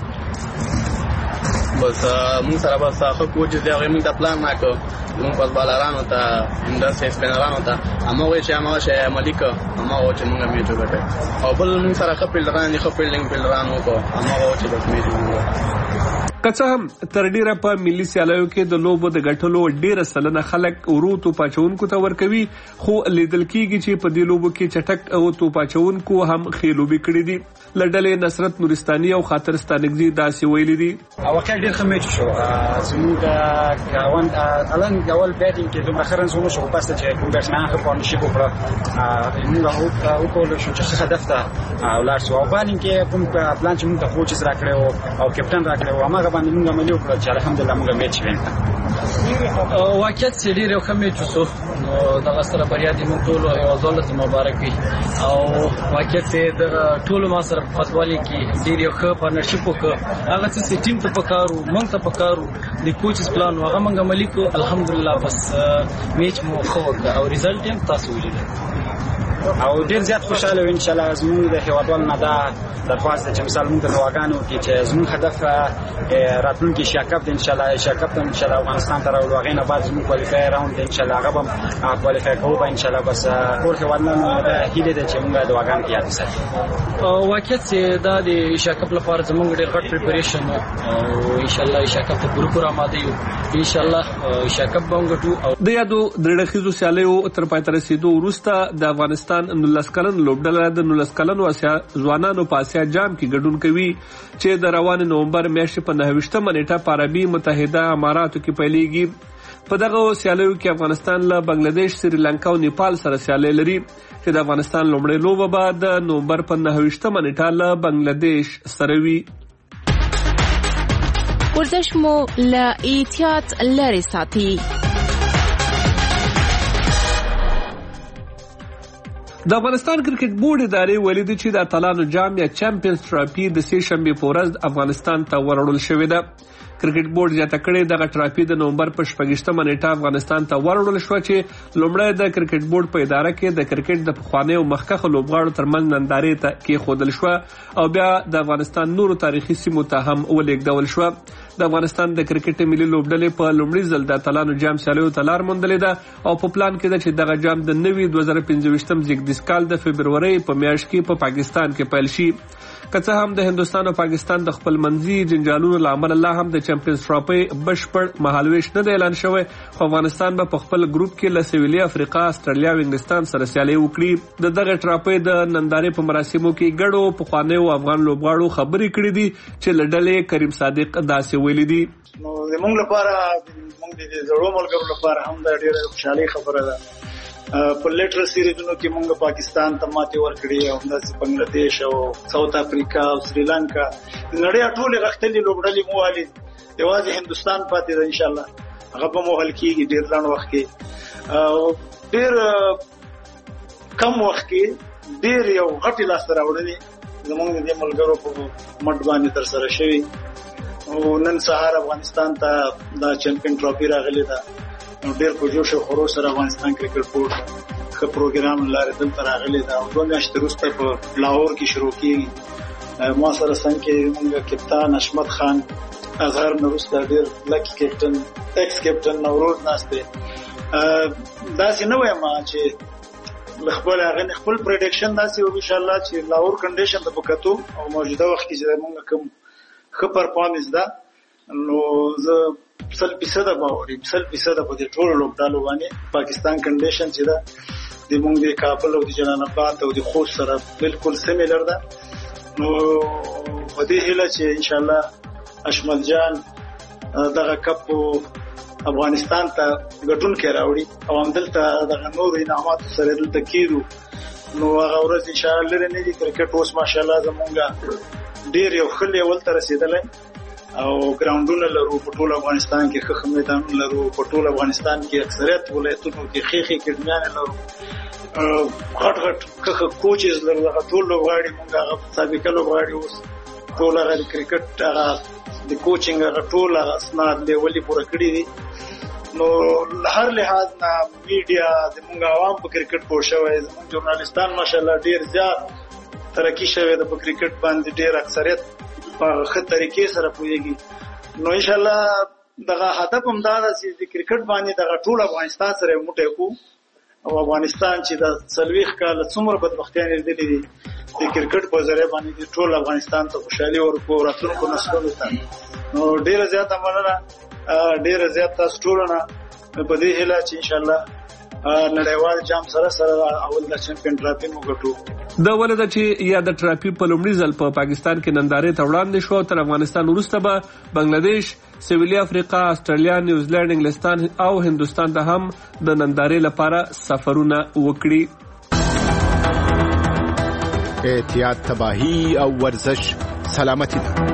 بس موږ سره بس هغه کوچ دی هغه موږ د پلان ناکو موږ فاز بالرانو ته اندر سپینرانو ته هغه چې هغه شی عملي کو هغه چې موږ میچ وکړو. او بل موږ سره خپلران فیلډرانو کو هغه چې بس میچ وکړو. کڅه هم تر ډیره په ملي سیالیو کې د لوبو د غټلو ډیره سلنه خلک ورو تو پاچونکو ته ورکوي. خو لیدل کیږي چې په دې لوبو کې چټک او تو پاچونکو هم خېلوبي کړی دي. لړډلې نصرت نورستاني او خاطر ستانګزي داسې ویلي دي. واقعا ډیر ښه میچ شو. زموږ کاوند الان اول بیټینګ کې دومره خرن زموږ شو پاسه چې کوم بیټسمن خو پارتنرشپ وکړه. موږ هو کول شو چې هدف ته ولر سو. او بالینګ کې کوم پلان چې موږ ته کوچز راکړو او کپټن راکړو هغه باندې موږ عملي وکړو چې الحمدلله موږ میچ وینځو. واقعیت چې ډیر ښه میچ وسو. نو دغه سره بریا دې موږ ټول یو ځل مبارک وي. او واقعیت د ټول ما سره فوټبالي کې ډیر ښه پارتنرشپ وکړ. هغه چې ټیم ته پکارو موږ ته پکارو د کوچز پلان هغه موږ عملي کو الحمدلله. بس میچ مو خو او رزلټ هم تاسو ولیدل او ډیر زیات خوشاله ان شاء الله. زموږ د هیوادوالو نه دا درخواست چې مثال موږ د دعاګانو کې چې زموږ هدف راتلونکي شاکپ ان شاء الله شاکپ ان شاء الله افغانستان ته راوړو. هغه نه بعد زموږ کوالیفای راوند ان شاء الله هغه هم کوالیفای کوو ان شاء الله. بس ټول هیوادوالو د هیله ده چې موږ دعاګانو کې یاد وساتو. واقعیت چې دا د شاکپ لپاره زموږ ډیر غټ پریپریشن او ان شاء الله شاکپ ته پوره آماده یو. ان شاء الله شاکپ به موږ د یادو درړخیزو سیالیو تر پای ته رسیدو وروسته د افغانستان 19 کلن لوبډله د 19 کلن ځوانانو په آسیا جام کې ګډون کوي چې د روان نومبر میاشتې په 29 نیټه په عربي متحده اماراتو کې پیلېږي. په دغه سیالیو کې افغانستان له بنگلاديش، سریلانکا او نیپال سره سیالي لري چې د افغانستان لومړی لوبه به د نومبر په 29 نیټه له بنگلاديش سره وي. ورزش مو له احتیاط لري ساتي. د افغانستان کرکټ بورډ ادارې ویلي دي چې د اتلانو جام یا چمپیونز ټرافي د سې شنبې په ورځ افغانستان ته وروړل شوې ده. کرکټ بورډ زیاته کړې دغه ټرافي د نومبر په 28 نیټه افغانستان ته وروړل شو چې لومړی د کرکټ بورډ په اداره کې د کرکټ د پخوانیو مخکښو لوبغاړو ترمنځ نندارې ته کېښودل شو او بیا د افغانستان نورو تاریخي سیمو ته هم ولېږدول شو. د افغانستان د کرکټ ملي لوبډلې په لومړي ځل د اتلانو جام سیالیو ته لار موندلې ده او په پلان کې ده چې دغه جام د نوي 2015 زیږدیز کال د فبرورۍ په میاشت کې په پاکستان کې پیل شي. که څه هم د هندوستان او پاکستان د خپل منځي جنجالونو له امله لا هم د چمپیونز ټرافي بشپړ مهالویش نه دی اعلان شوی، خو افغانستان به په خپل ګروپ کې له سویلي افریقا، استرالیا او انګلستان سره سیالي وکړي. د دغه ټرافي د نندارې په مراسمو کې ګډو پخوانیو افغان لوبغاړو خبرې کړې دي چې له ډلې کریم صادق داسې ویلي دي. نو زموږ لپاره موږ د زړو ملګرو لپاره هم دا ډېره خوشحالي خبره ده. په لیټرل سیریزونو کې موږ پاکستان ته ماتې ورکړې او همداسې بنگلاديش او ساوث افریقا او سریلانکا د نړۍ ټولې غښتلې لوبډلې مو والي، یوازې هندوستان پاتې ده. انشاءالله هغه به مو حل کېږي ډېر لنډ وخت کې او ډېر کم وخت کې ډېر یو غټې لاسته راوړنې زموږ د دې ملګرو په مټ باندې ترسره شوي او نن سهار افغانستان ته دا چمپیون ټرافي راغلې ده. ډېر په جوش او خروش سره افغانستان کرکټ بورډ ښه پروګرام لري دلته راغلی دا او 2 میاشتې وروسته په لاهور کې شروع کېږي. ما سره څنګه کې موږ کپتان حشمت خان اظهر نه وروسته ډېر لکی کپټن ایکس کپټن نوروز ناست دی. داسې نه وایم چې خپل هغه خپل پریډکشن داسې و انشاءالله چې لاهور کنډیشن د بکتو او موجوده وخت کې چې موږ کوم ښه پرفارمنس ده نو زه 100% باوري 100% په دې ټولو لوبډالو باندې پاکستان کنډیشن چې ده د موږ د کابل او د جلال آباد او د خوست سره بالکل سیمیلر ده. نو په دې هیله چې ان شاء الله اشمل جان دغه کپ افغانستان ته ګټون کې راوړي او همدلته دغه نور انعامات سره دلته کېدو نو هغه ورځ ان شاء الله لري نه دي کرکټ اوس ماشاءالله زمونږ ډیر یو ښه لیول ته رسیدلی او ګراوندونه لرو په ټول افغانستان کې ښه میدانونه لرو په ټول افغانستان کې اکثریت ولایتونو کې ښې کډمیان لرو غټ ښه کوچز لرو هغه ټول لوبغاړي موږ هغه سابقه لوبغاړي اوس ټول هغه د کرکټ هغه د کوچینګ هغه ټول اسناد لیولې پوره کړي دي. نو هر لحاظ نه میډیا د موږ عوام په کرکټ پوه شوی زموږ ژورنالستان ماشاءالله ډیر زیات ترقی شوی د په کرکټ باندې ډیر اکثریت په ښه طریقې سره پوهیږي. نو ان شاء الله دغه هدف هم دا ده چې د کرکټ باندې دغه ټول افغانستان سره موټی کو او افغانستان چې د 40 کال څومره بدبختیان لیدلې دي د کرکټ په ذریعہ باندې ټول افغانستان ته خوشحالي ورکو راتلونکو نسلونو ته. نو ډیر زیات مننه ډیر زیات تاسو ټول نه په دې هیله چې ان شاء الله نړیوال جام سره اول د چمپیون ټرافي مو ګټو. دا ولدا چې یا د ټرافي په لومړي ځل په پاکستان کې نندارې ته وړاندې شو، تر افغانستان وروسته به بنگلاديش، سویلي افریقا، استرالیا، نیوزیلند، انګلستان او هندوستان ته هم د نندارې لپاره سفرونه وکړي. احتیاط تباہی او ورزش سلامتی ده.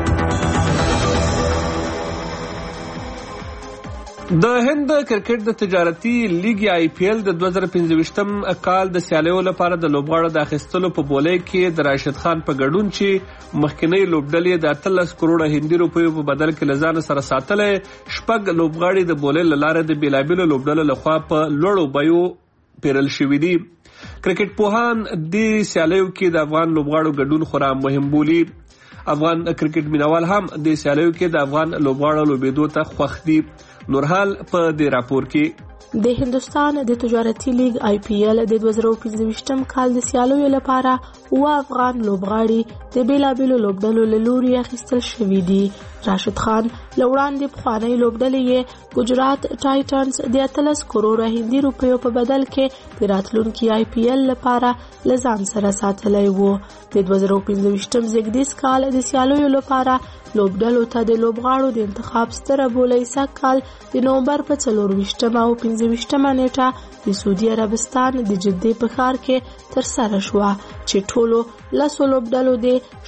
د هند کرکټ د تجارتي لیګ IPL د 2015م کال د سیالیو لپاره د لوبغاړو د اخیستلو په بولۍ کې د راشد خان په ګډون چې مخکنی لوبډلې د 13 کروڑه هندي روپیو په بدل کې لزان سره ساتلې، شپږ لوبغاړي د بولۍ لاره د بیلابیلو لوبډلو لخوا په لوړو بیو پیرل شوي دي. کرکټ پوهان د سیالیو کې د افغان لوبغاړو ګډون خورا مهم بولي. افغان کرکټ مینوال هم د سیالیو کې د افغان لوبغاړو لوبېدو ته خوښ دي. نورحال په دې راپور کې د هندوستان د تجارتي لیګ IPL د 2015م کال د سیالیو لپاره افغان لوبغاړي د بیلابیلو لوبډلو له لوري اخیستل شوي دي. راشد خان لوړاندې پخوانی لوبډلې ګجرات ټایټنز د 13 کروڑه هندي روپیو په بدل کې د راتلونکي IPL لپاره لزان سره ساتلی وو. د 2015م زیږدیز کال د سیالیو لپاره لوبډلو ته د لوبغاړو د انتخاب ستره بولۍ سږکال د نومبر په 24 او 25 نیټه د سعودي عربستان د جدې په ښار کې ترسره شوه چې ټولو لسو لوبډلو د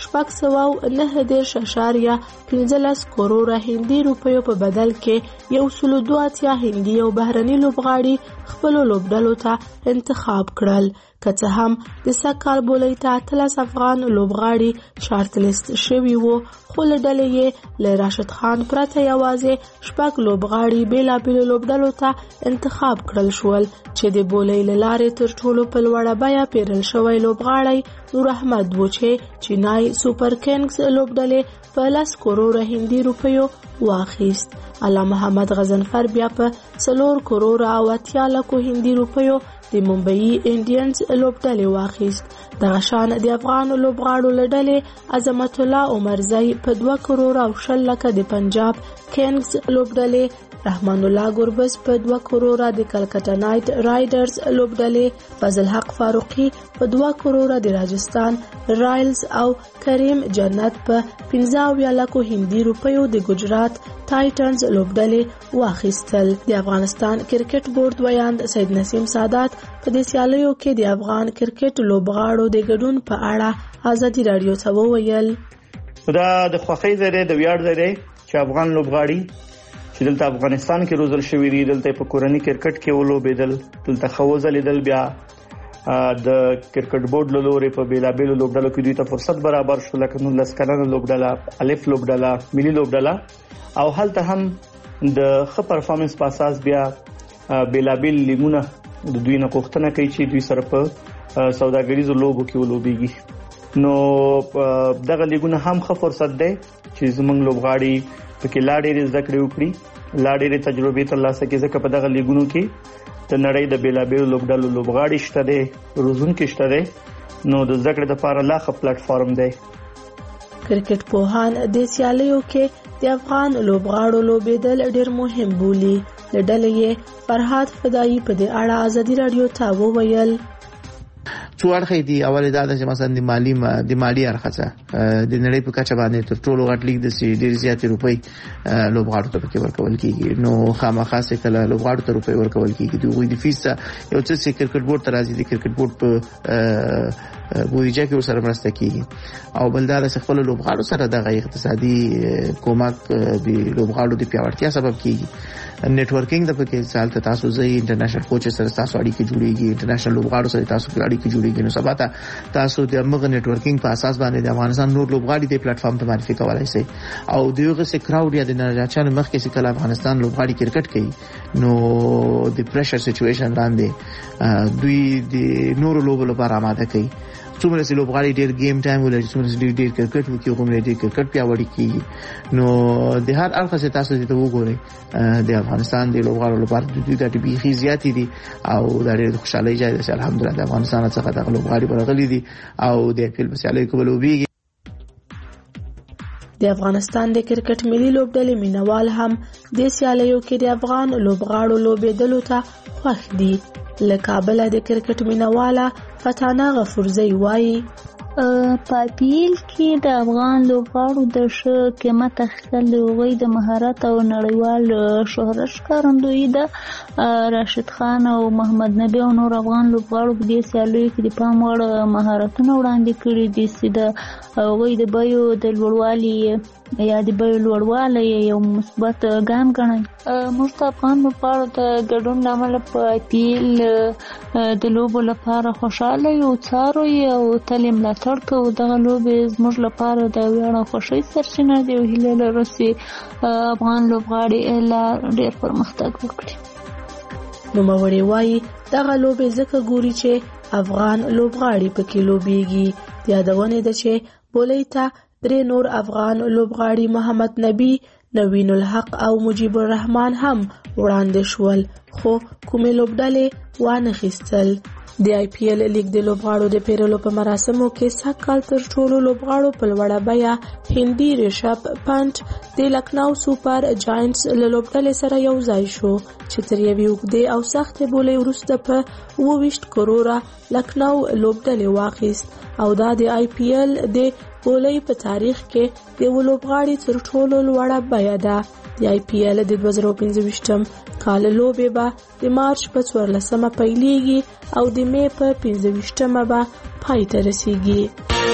609.15 کروڑه هندي روپیو په بدل کې 182 هندي او بهرني لوبغاړي خپل لوبډلو ته انتخاب کړل. که څه هم د سږکال بولۍ ته 13 افغان لوبغاړي شارټ لیست شوي وو، خو له ډلې یې له راشد خان پرته یوازې 6 لوبغاړي بیلابیلو لوبډلو ته انتخاب کړل شول چې د بولۍ له لارې تر ټولو په لوړه بیه پیرل شوی لوبغاړی نور احمد و چې چینای سوپر کنګز لوبډلې په 10 کروڑه هندي روپیو واخیست. الله محمد غزنفر بیا په 4 کروڑه او 80 لکو هندي روپیو د ممبئی انډینز لوبډلې واخیست. دغه شان د افغان لوبغاړو له ډلې عظمت الله عمرزی په 2 کروڑ او 10 لکه د پنجاب کینګز لوبډلې، رحمان الله ګربز په 2 کروڑ د کلکتا نایټ رایډرز لوبډلې، فضل حق فاروقي په 2 کروڑ د راجستان رایلز او کریم جنت په 15 لکه هندي روپیو د ګجرات ټایټنز لوبډلې واخیستل. د افغانستان کرکټ بورډ ویاند سید نسیم سادات په دې سیالیو کې د افغان کرکټ لوبغاړو د ګډون په اړه ازادي رادیو ته وویل. دا د خوښۍ ځای د ویاړ ځای چې افغان لوبغاړي چې دلته افغانستان کې روزل شوی دي، دلته په کورنۍ کرکټ کې ولوبېدل، دلته خوځه لیدل، بیا د کرکټ بورډ له لوري په بیلابېلو لوبډلو کې دوی ته فرصت برابر شو، لکه 19 کلنه لوبډله، الف لوبډله، ملي لوبډله، او هلته هم د ښه پرفارمنس په اساس بیا بیلابېل لیګونه د دوی نه غوښتنه کوي چې دوی سره په سوداګریزو لوبو کې ولوبېږي. نو دغه لیګونه هم ښه فرصت دی چې زموږ لوبغاړي پکې لا ډېرې زده کړې وکړي، لا ډېرې تجربې ترلاسه کړي، ځکه په دغه لیګونو کې د نړۍ د بیلابېلو لوبډلو لوبغاړي شته دي، روزونکي شته دي، نو د زده کړې لپاره لا ښه پلیټ فارم دی. کرکټ پوهان د سیالیو کې د افغان لوبغاړو لوبېدل ډېر مهم بولي. د ډلې فرهاد فدایي په دې اړه ازادي رادیو ته وویل. څو اړخې دي. اول دا چې مثلا د مالی اړخه د نړۍ په کچه باندې تر ټولو غټ لیګ د ډېر زیاتې روپۍ لوبغاړو ته پکې ورکول کیږي، نو خامخا څه کله لوبغاړو ته روپۍ ورکول کیږي، دوی د فیس یو څه چې کرکټ بورډ ته راځي، د کرکټ بورډ په بودیجه کې ورسره مرسته کیږي، او بل دا چې خپل لوبغاړو سره د اقتصادي کومک د لوبغاړو د پیاوړتیا سبب کیږي. نیټورکینګ د پکې سال ته تاسو زې انټرنیشنل کوچ سره تاسو اړیکې جوړیږي، انټرنیشنل لوبغاړو سره تاسو اړیکې جوړیږي، نو سبا ته تاسو د موږ نیټورکینګ په اساس باندې د افغانستان نور لوبغاړي د پلیټ فارم ته معرفي کولای شي، او دغه څه کراود یا د نړیوالو مخکې چې کله افغانستان لوبغاړي کرکټ کوي، نو د پریشر سچويشن باندې دوی د نور لوبو لپاره آماده کوي. څومره چې لوبغاړي ډېر گیم ټایم ولري، څومره چې ډېر کرکټ وکړي، کومه ډېر کرکټ پیاوړی کیږي، نو د هر اړخ څخه تاسو ته وګورئ د افغانستان د لوبغاړو لپاره د دوی د بيخي زیاتې دي، او د ډېر خوشاله ځای دی. الحمدلله د افغانستان څخه د لوبغاړي برغلي دي او د خپل مسالې کوبلوبيږي. د افغانستان د کرکټ ملي لوبډلې مینوال هم د سیالیو کې د افغان لوبغاړو لوبېدلو ته خوښ دي. له کابل د کرکټ مینواله فتانه غفورزی وایي په پیل کې د افغان لوبغاړو د ښه قیمت اخیستل د هغوی د مهارت او نړیوال شهرت ښکارندویي ده. راشد خان او محمد نبی او نور افغان لوبغاړو په دې سیالیو کې د پام وړ مهارتونه وړاندې کړي دي چې د هغوی د بیو د لوړوالي یا د بیو لوړوالی یو مثبت ګام ګڼي. موږ د افغان لوبغاړو د ګډون له امله په پیل د لوبو لپاره خوشحاله یو، څارو یې او تل یې ملاتړ کوو. دغه لوبې زموږ لپاره د ویاړ او خوښۍ سرچینه ده او هیله لرو چې افغان لوبغاړي لا ډېر پرمختګ وکړي. نوموړی وایي دغه لوبې ځکه ګوري چې افغان لوبغاړي پکې لوبېږي. د یادونې ده چې بولۍ ته 3 نور افغان لوبغاړي محمد نبی، نوین الحق او مجیب الرحمن هم وړاندې شول، خو کومې لوبډلې وانخیستل. د آی پی ایل لیګ د لوبغاړو د پیرلو په مراسمو کې سږکال تر ټولو لوبغاړو په لوړه بیه هندي ریشب پنټ د لکنو سوپر جاینټس له لوبډلې سره یو ځای شو چې تر یوې اوږدې او سختې بولۍ وروسته په 28 کروړه لکنو لوبډلې واخیست، او دا د آی پی ایل د بولۍ په تاریخ کې د یو لوبغاړي تر ټولو لوړه بیه ده. د آی پی ایل د 2025 کال لوبې به د مارچ په 14مه پیلیږي او د می په 25مه به پای ته رسیږي.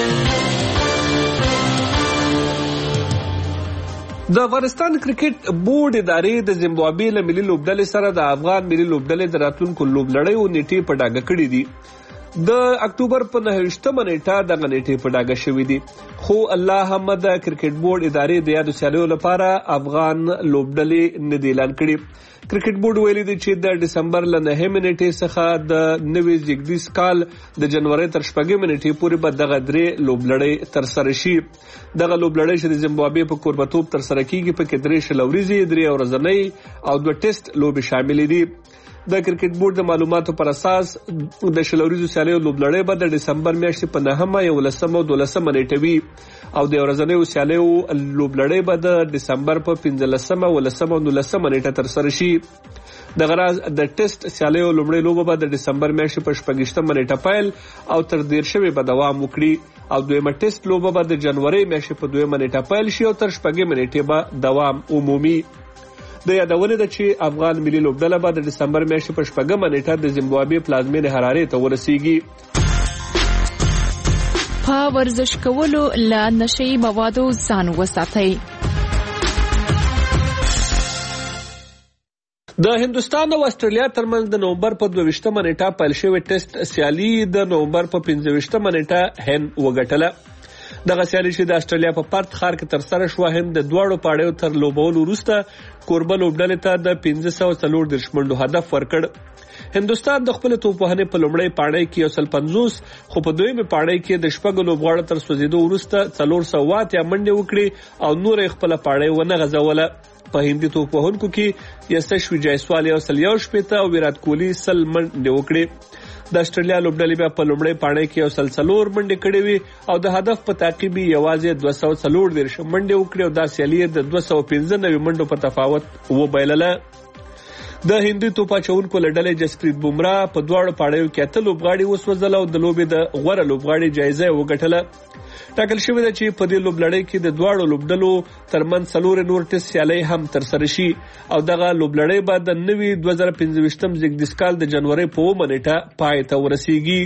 د افغانستان کرکټ بورډ ادارې د زیمبابوې له ملي لوبډلې سره د افغان ملي لوبډلې د راتلونکو لوبلړیو نیټې په ډاګه کړې دي. د اکتوبر په 9مه نیټه دغه نیټې په ډاګه شوې دي، خو الله هم د کرکټ بورډ ادارې د یادو سیالیو لپاره افغان لوبډلې نه دي اعلان کړي. کرکټ بورډ ویلي دی چې د ډسمبر له 9مې نیټې څخه د نوي زیږدیز کال د جنوري تر 4مې نیټې پورې به دغه 3 لوبلړۍ ترسره شي. دغه لوبلړۍ چې د زیمبابوې په کوربتوب ترسره کیږي پکې 3 شل ورځې، 3 ورځنۍ او 2 ټیسټ لوبې شاملې دي. د کرکټ بورډ د معلوماتو پر اساس د شلوریزو سیالیو لوبلړۍ به د ډسمبر میاشتې په 9 او 11 او 12 نیټه وي او د ورځنیو سیالیو لوبلړۍ به د ډسمبر په 15 او 19 او 19 نیټه تر سره شي. د غراز د ټیسټ سیالیو لومړی لوبه به د ډسمبر میاشتې په 28 نیټه پیل او تر 13 به دوام وکړي او دویمه ټیسټ لوبه به د جنوري میاشتې په 2 نیټه پیل شي او تر 6 نیټې به دوام عمومي. د یادونه ده چې افغان ملي لوبډله به د ډسمبر میاشتې په 6 نیټه د زیمبابوې پلازمینې حرارې ته ورسیږي. په ورزش کولو له نشئی موادو ځان وساتئ. د هندستان او استرالیا ترمنځ د نومبر په 22 نیټه پیل شوی ټیسټ سیالي د نومبر په 15 نیټه هند وګټله. دغه سیالي چې د استرالیا په پرت ښار کې تر سره شو هند د دواړو پاړیو تر لوبولو وروسته کوربه لوبډلې ته د 540 منډو هدف ورکړ. هندستان د خپل توپوهنې په لومړی پاړی کې 150 خو په دویمه پاړی کې د شپږ لوبغاړو تر سوځیدو وروسته 408 منډې وکړي او نور خپل پاړی ونه غځوله. په هندي توپوهونکو کې یسشوی جایسوال 180 او ویرات کوهلی 100 منډې وکړي. د استرالیا لوبډلې بیا په لومړی پاړی کې 104 منډې کړې وي او د هدف په تعقیب یوازې 240 منډې وکړي او دا سیالي د 295 منډو په تفاوت وبایلله. د هندي توپاچونکو لړډلې جسپریت بومرا په دواړو پاړیو کې 8 لوبغاړي وسوځل او د لوبې د غوړه لوبغاړي جایزه وګټله. ټاکل شوی ده چې په دې لوبلړۍ کې د دواړو لوبډلو ترمنځ 4 نور ټیسټ سیالۍ هم تر سره شي او دغه لوبلړۍ به د نوي 2015 زیږدیز کال د جنوري په 9 نیټه پای ته ورسیږي.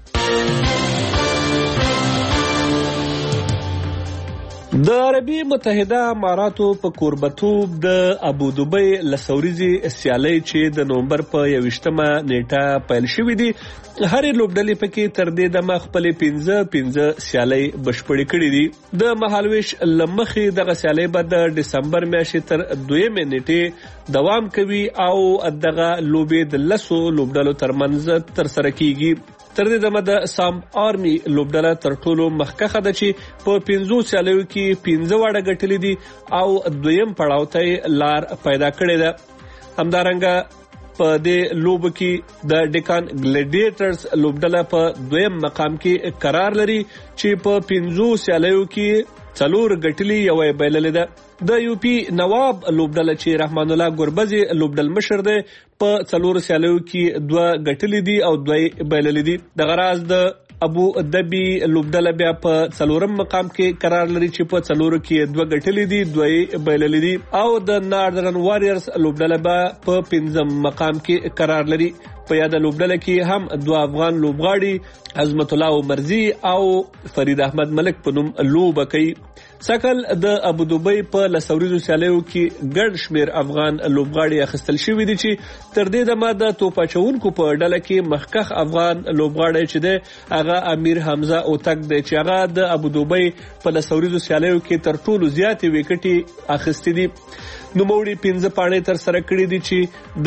د عربي متحده اماراتو په کوربتوب د ابودوبۍ لسوريزي سیالۍ چې د نومبر په 21 نیټه پیل شوې دي هرې لوبډلې پکې تر دې دمه خپل 15 سیالۍ بشپړې کړې دي. د مهالويش لمخې دغه سیالۍ به د ډسمبر میاشتې تر 2 نیټې دوام کوي او دغه لوبې د لسو لوبډلو ترمنځ تر سره کیږي. تر دې دمه د سام آرمي لوبډله تر ټولو مخکښه ده چې په 15 سیالیو کې 15 واړه ګټلې دي او دویم پړاو ته لار پیدا کړې ده. همدارنګه په دې لوب کې د ډیکان ګلیډیټرز لوبډله په دویم مقام کې قرار لري چې په 15 سیالیو کې 4 ګټلې یو بایللې ده. د یو پی نواب لوبډله چې رحمان الله ګربزي لوبډل مشر دی په 4 سیالیو کې 2 ګټلې دي او 2 بایللې دي. د غراز د ابو ظبي لوبډله بیا په 4 مقام کې قرار لري چې په 4 کې 2 ګټلې دي 2 بایللې دي او د ناردرن واريرز لوبډله بیا په 5 مقام کې قرار لري. په یاد لوبډله کې هم 2 افغان لوبغاړي عظمت الله عمرزي او فرید احمد ملک په نوم لوبه کوي. سکل د ابودوبۍ په لسوريزو سیالیو کې ګڼ شمیر افغان لوبغاړي اخیستل شوي دي چې تر دې دمه د توپاچونکو په ډله کې مخکښ افغان لوبغاړی چې دی هغه امیر حمزه اوتک دی چې هغه د ابودوبۍ په لسوريزو سیالیو کې تر ټولو زیاتې وکټې اخیستې دي. نوموړي 15 پاڼې تر سره کړې دي چې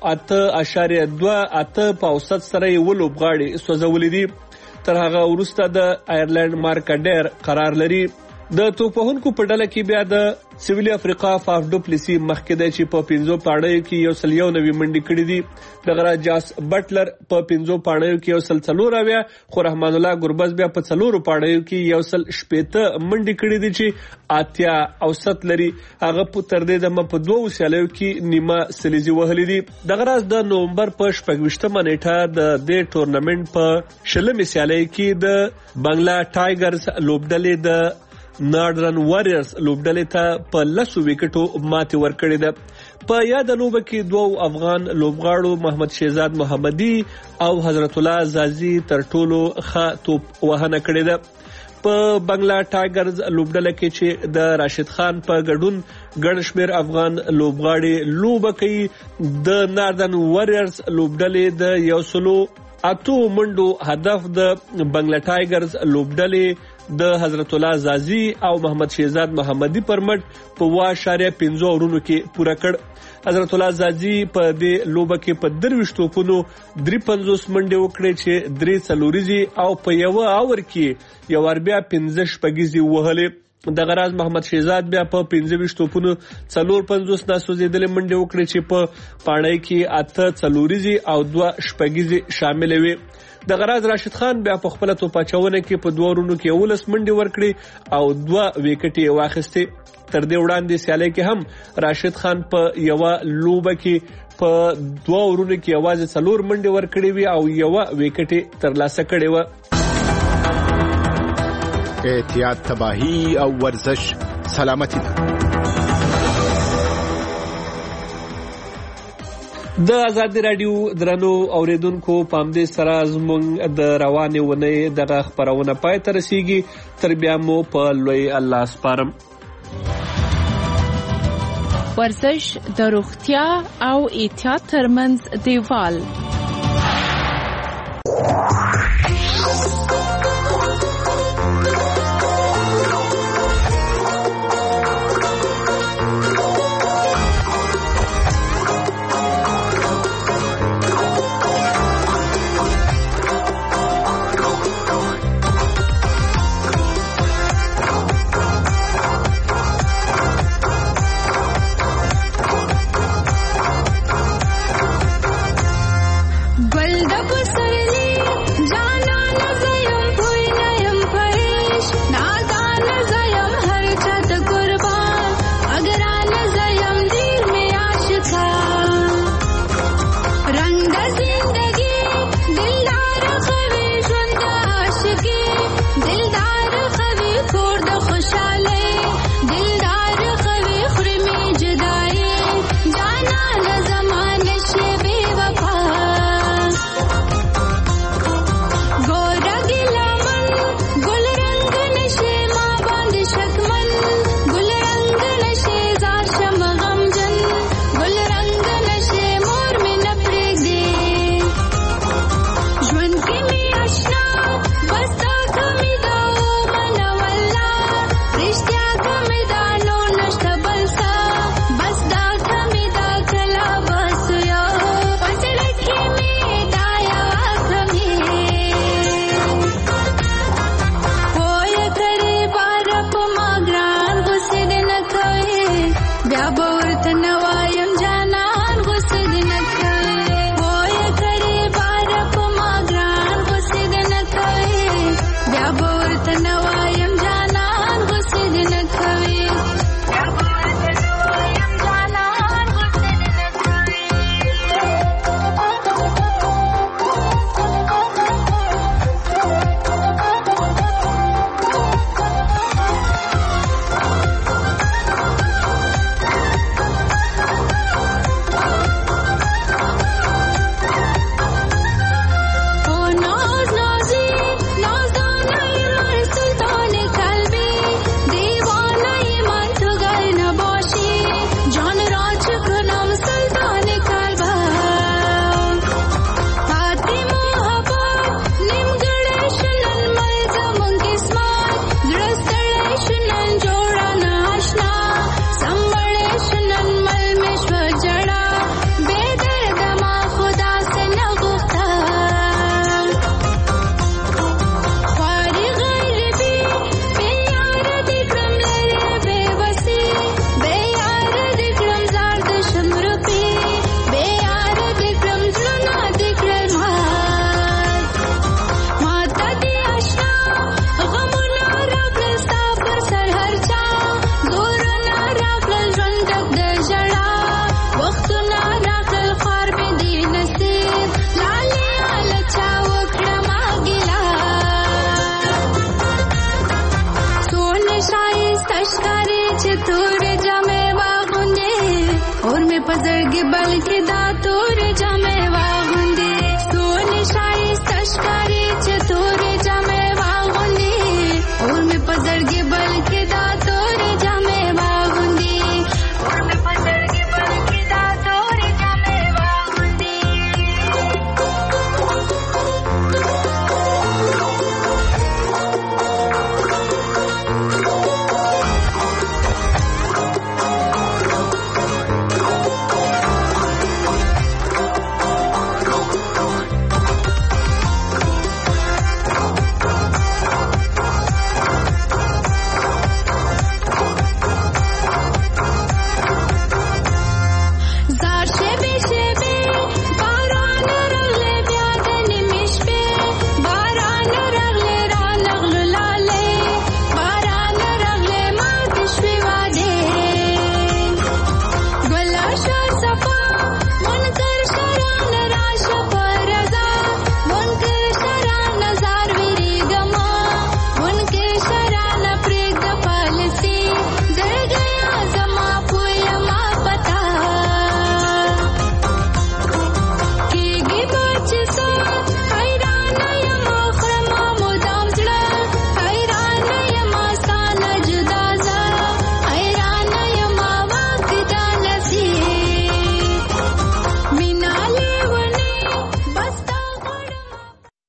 د 8.28 په اوسط سره یې لوبغاړي سوځولې دي. تر هغه وروسته د آیرلند مارک ډیر قرار لري. د توپوهونکو په ډله کې بیا د سویلي افریقا فاف ډوپلیسی مخکې دی چې په 15 پاڼیو کې 190 منډې کړې دي. د غرا جاس بټلر په 15 پاڼیو کې 140 خو رحمان الله ګربز بیا په 4 پاڼیو کې 180 منډې کړې دي چې 80 اوسط لري. هغه په تر دې دمه په 2 سیالیو کې نیمه سلیزي وهلې دي. د غراز د نومبر په 28 نیټه د دې ټورنمنت په شلمې سیالۍ کې د بنگلا ټایګرز لوبډلې د ناردرن واريرز لوبډلې ته په 10 وکټو ماتې ورکړې ده. په یاد لوبه کې 2 افغان لوبغاړو محمد شهزاد محمدي او حضرت الله زازي تر ټولو ښه توپ وهنه کړې ده. په بنگلا ټایګرز لوبډله کې چې د راشد خان په ګډون ګڼ شمیر افغان لوبغاړي لوبه کوي. د ناردرن واريرز لوبډلې د 108 منډو هدف د بنگلا ټایګرز لوبډلې د حضرت الله زازي او محمد شهزاد محمدي پر مټ په 1.5 اورونو کې پوره کړ. حضرت الله زازي په دې لوبه کې په 23 توپونو 53 منډې وکړې چې 3 څلوريزي او په 1 اور کې یو اربیا 15 شپږیزي وهلې. د غراز محمد شهزاد بیا په 25 توپونو 450 ناسوځېدلې منډې وکړې چې په پاڼۍ کې 8 څلوریزي او 2 شپږیزي شامل وي. د غراز راشد خان بیا په خپل توپاچونه کې په 2 ورونو کې 11 منډې ورکړې او 2 وکټې واخیستې. تر دې وړاندې سیالي کې هم راشد خان په یو لوبه کې په 2 ورونو کې یوازې 4 منډې ورکړې وي او 1 وکټې ترلاسه کړې و. احتیاط تباہی او ورزش سلامتی ده. د ازادي رادیو درنو اوریدونکو پام دې سره زموږ د روانې ونې دغه خبرونه پای ته رسیږي. تر بیا مو په لوی الله سپارم. ورزش د روغتیا او احتیاط ترمنځ دیوال. पजड़ के बल के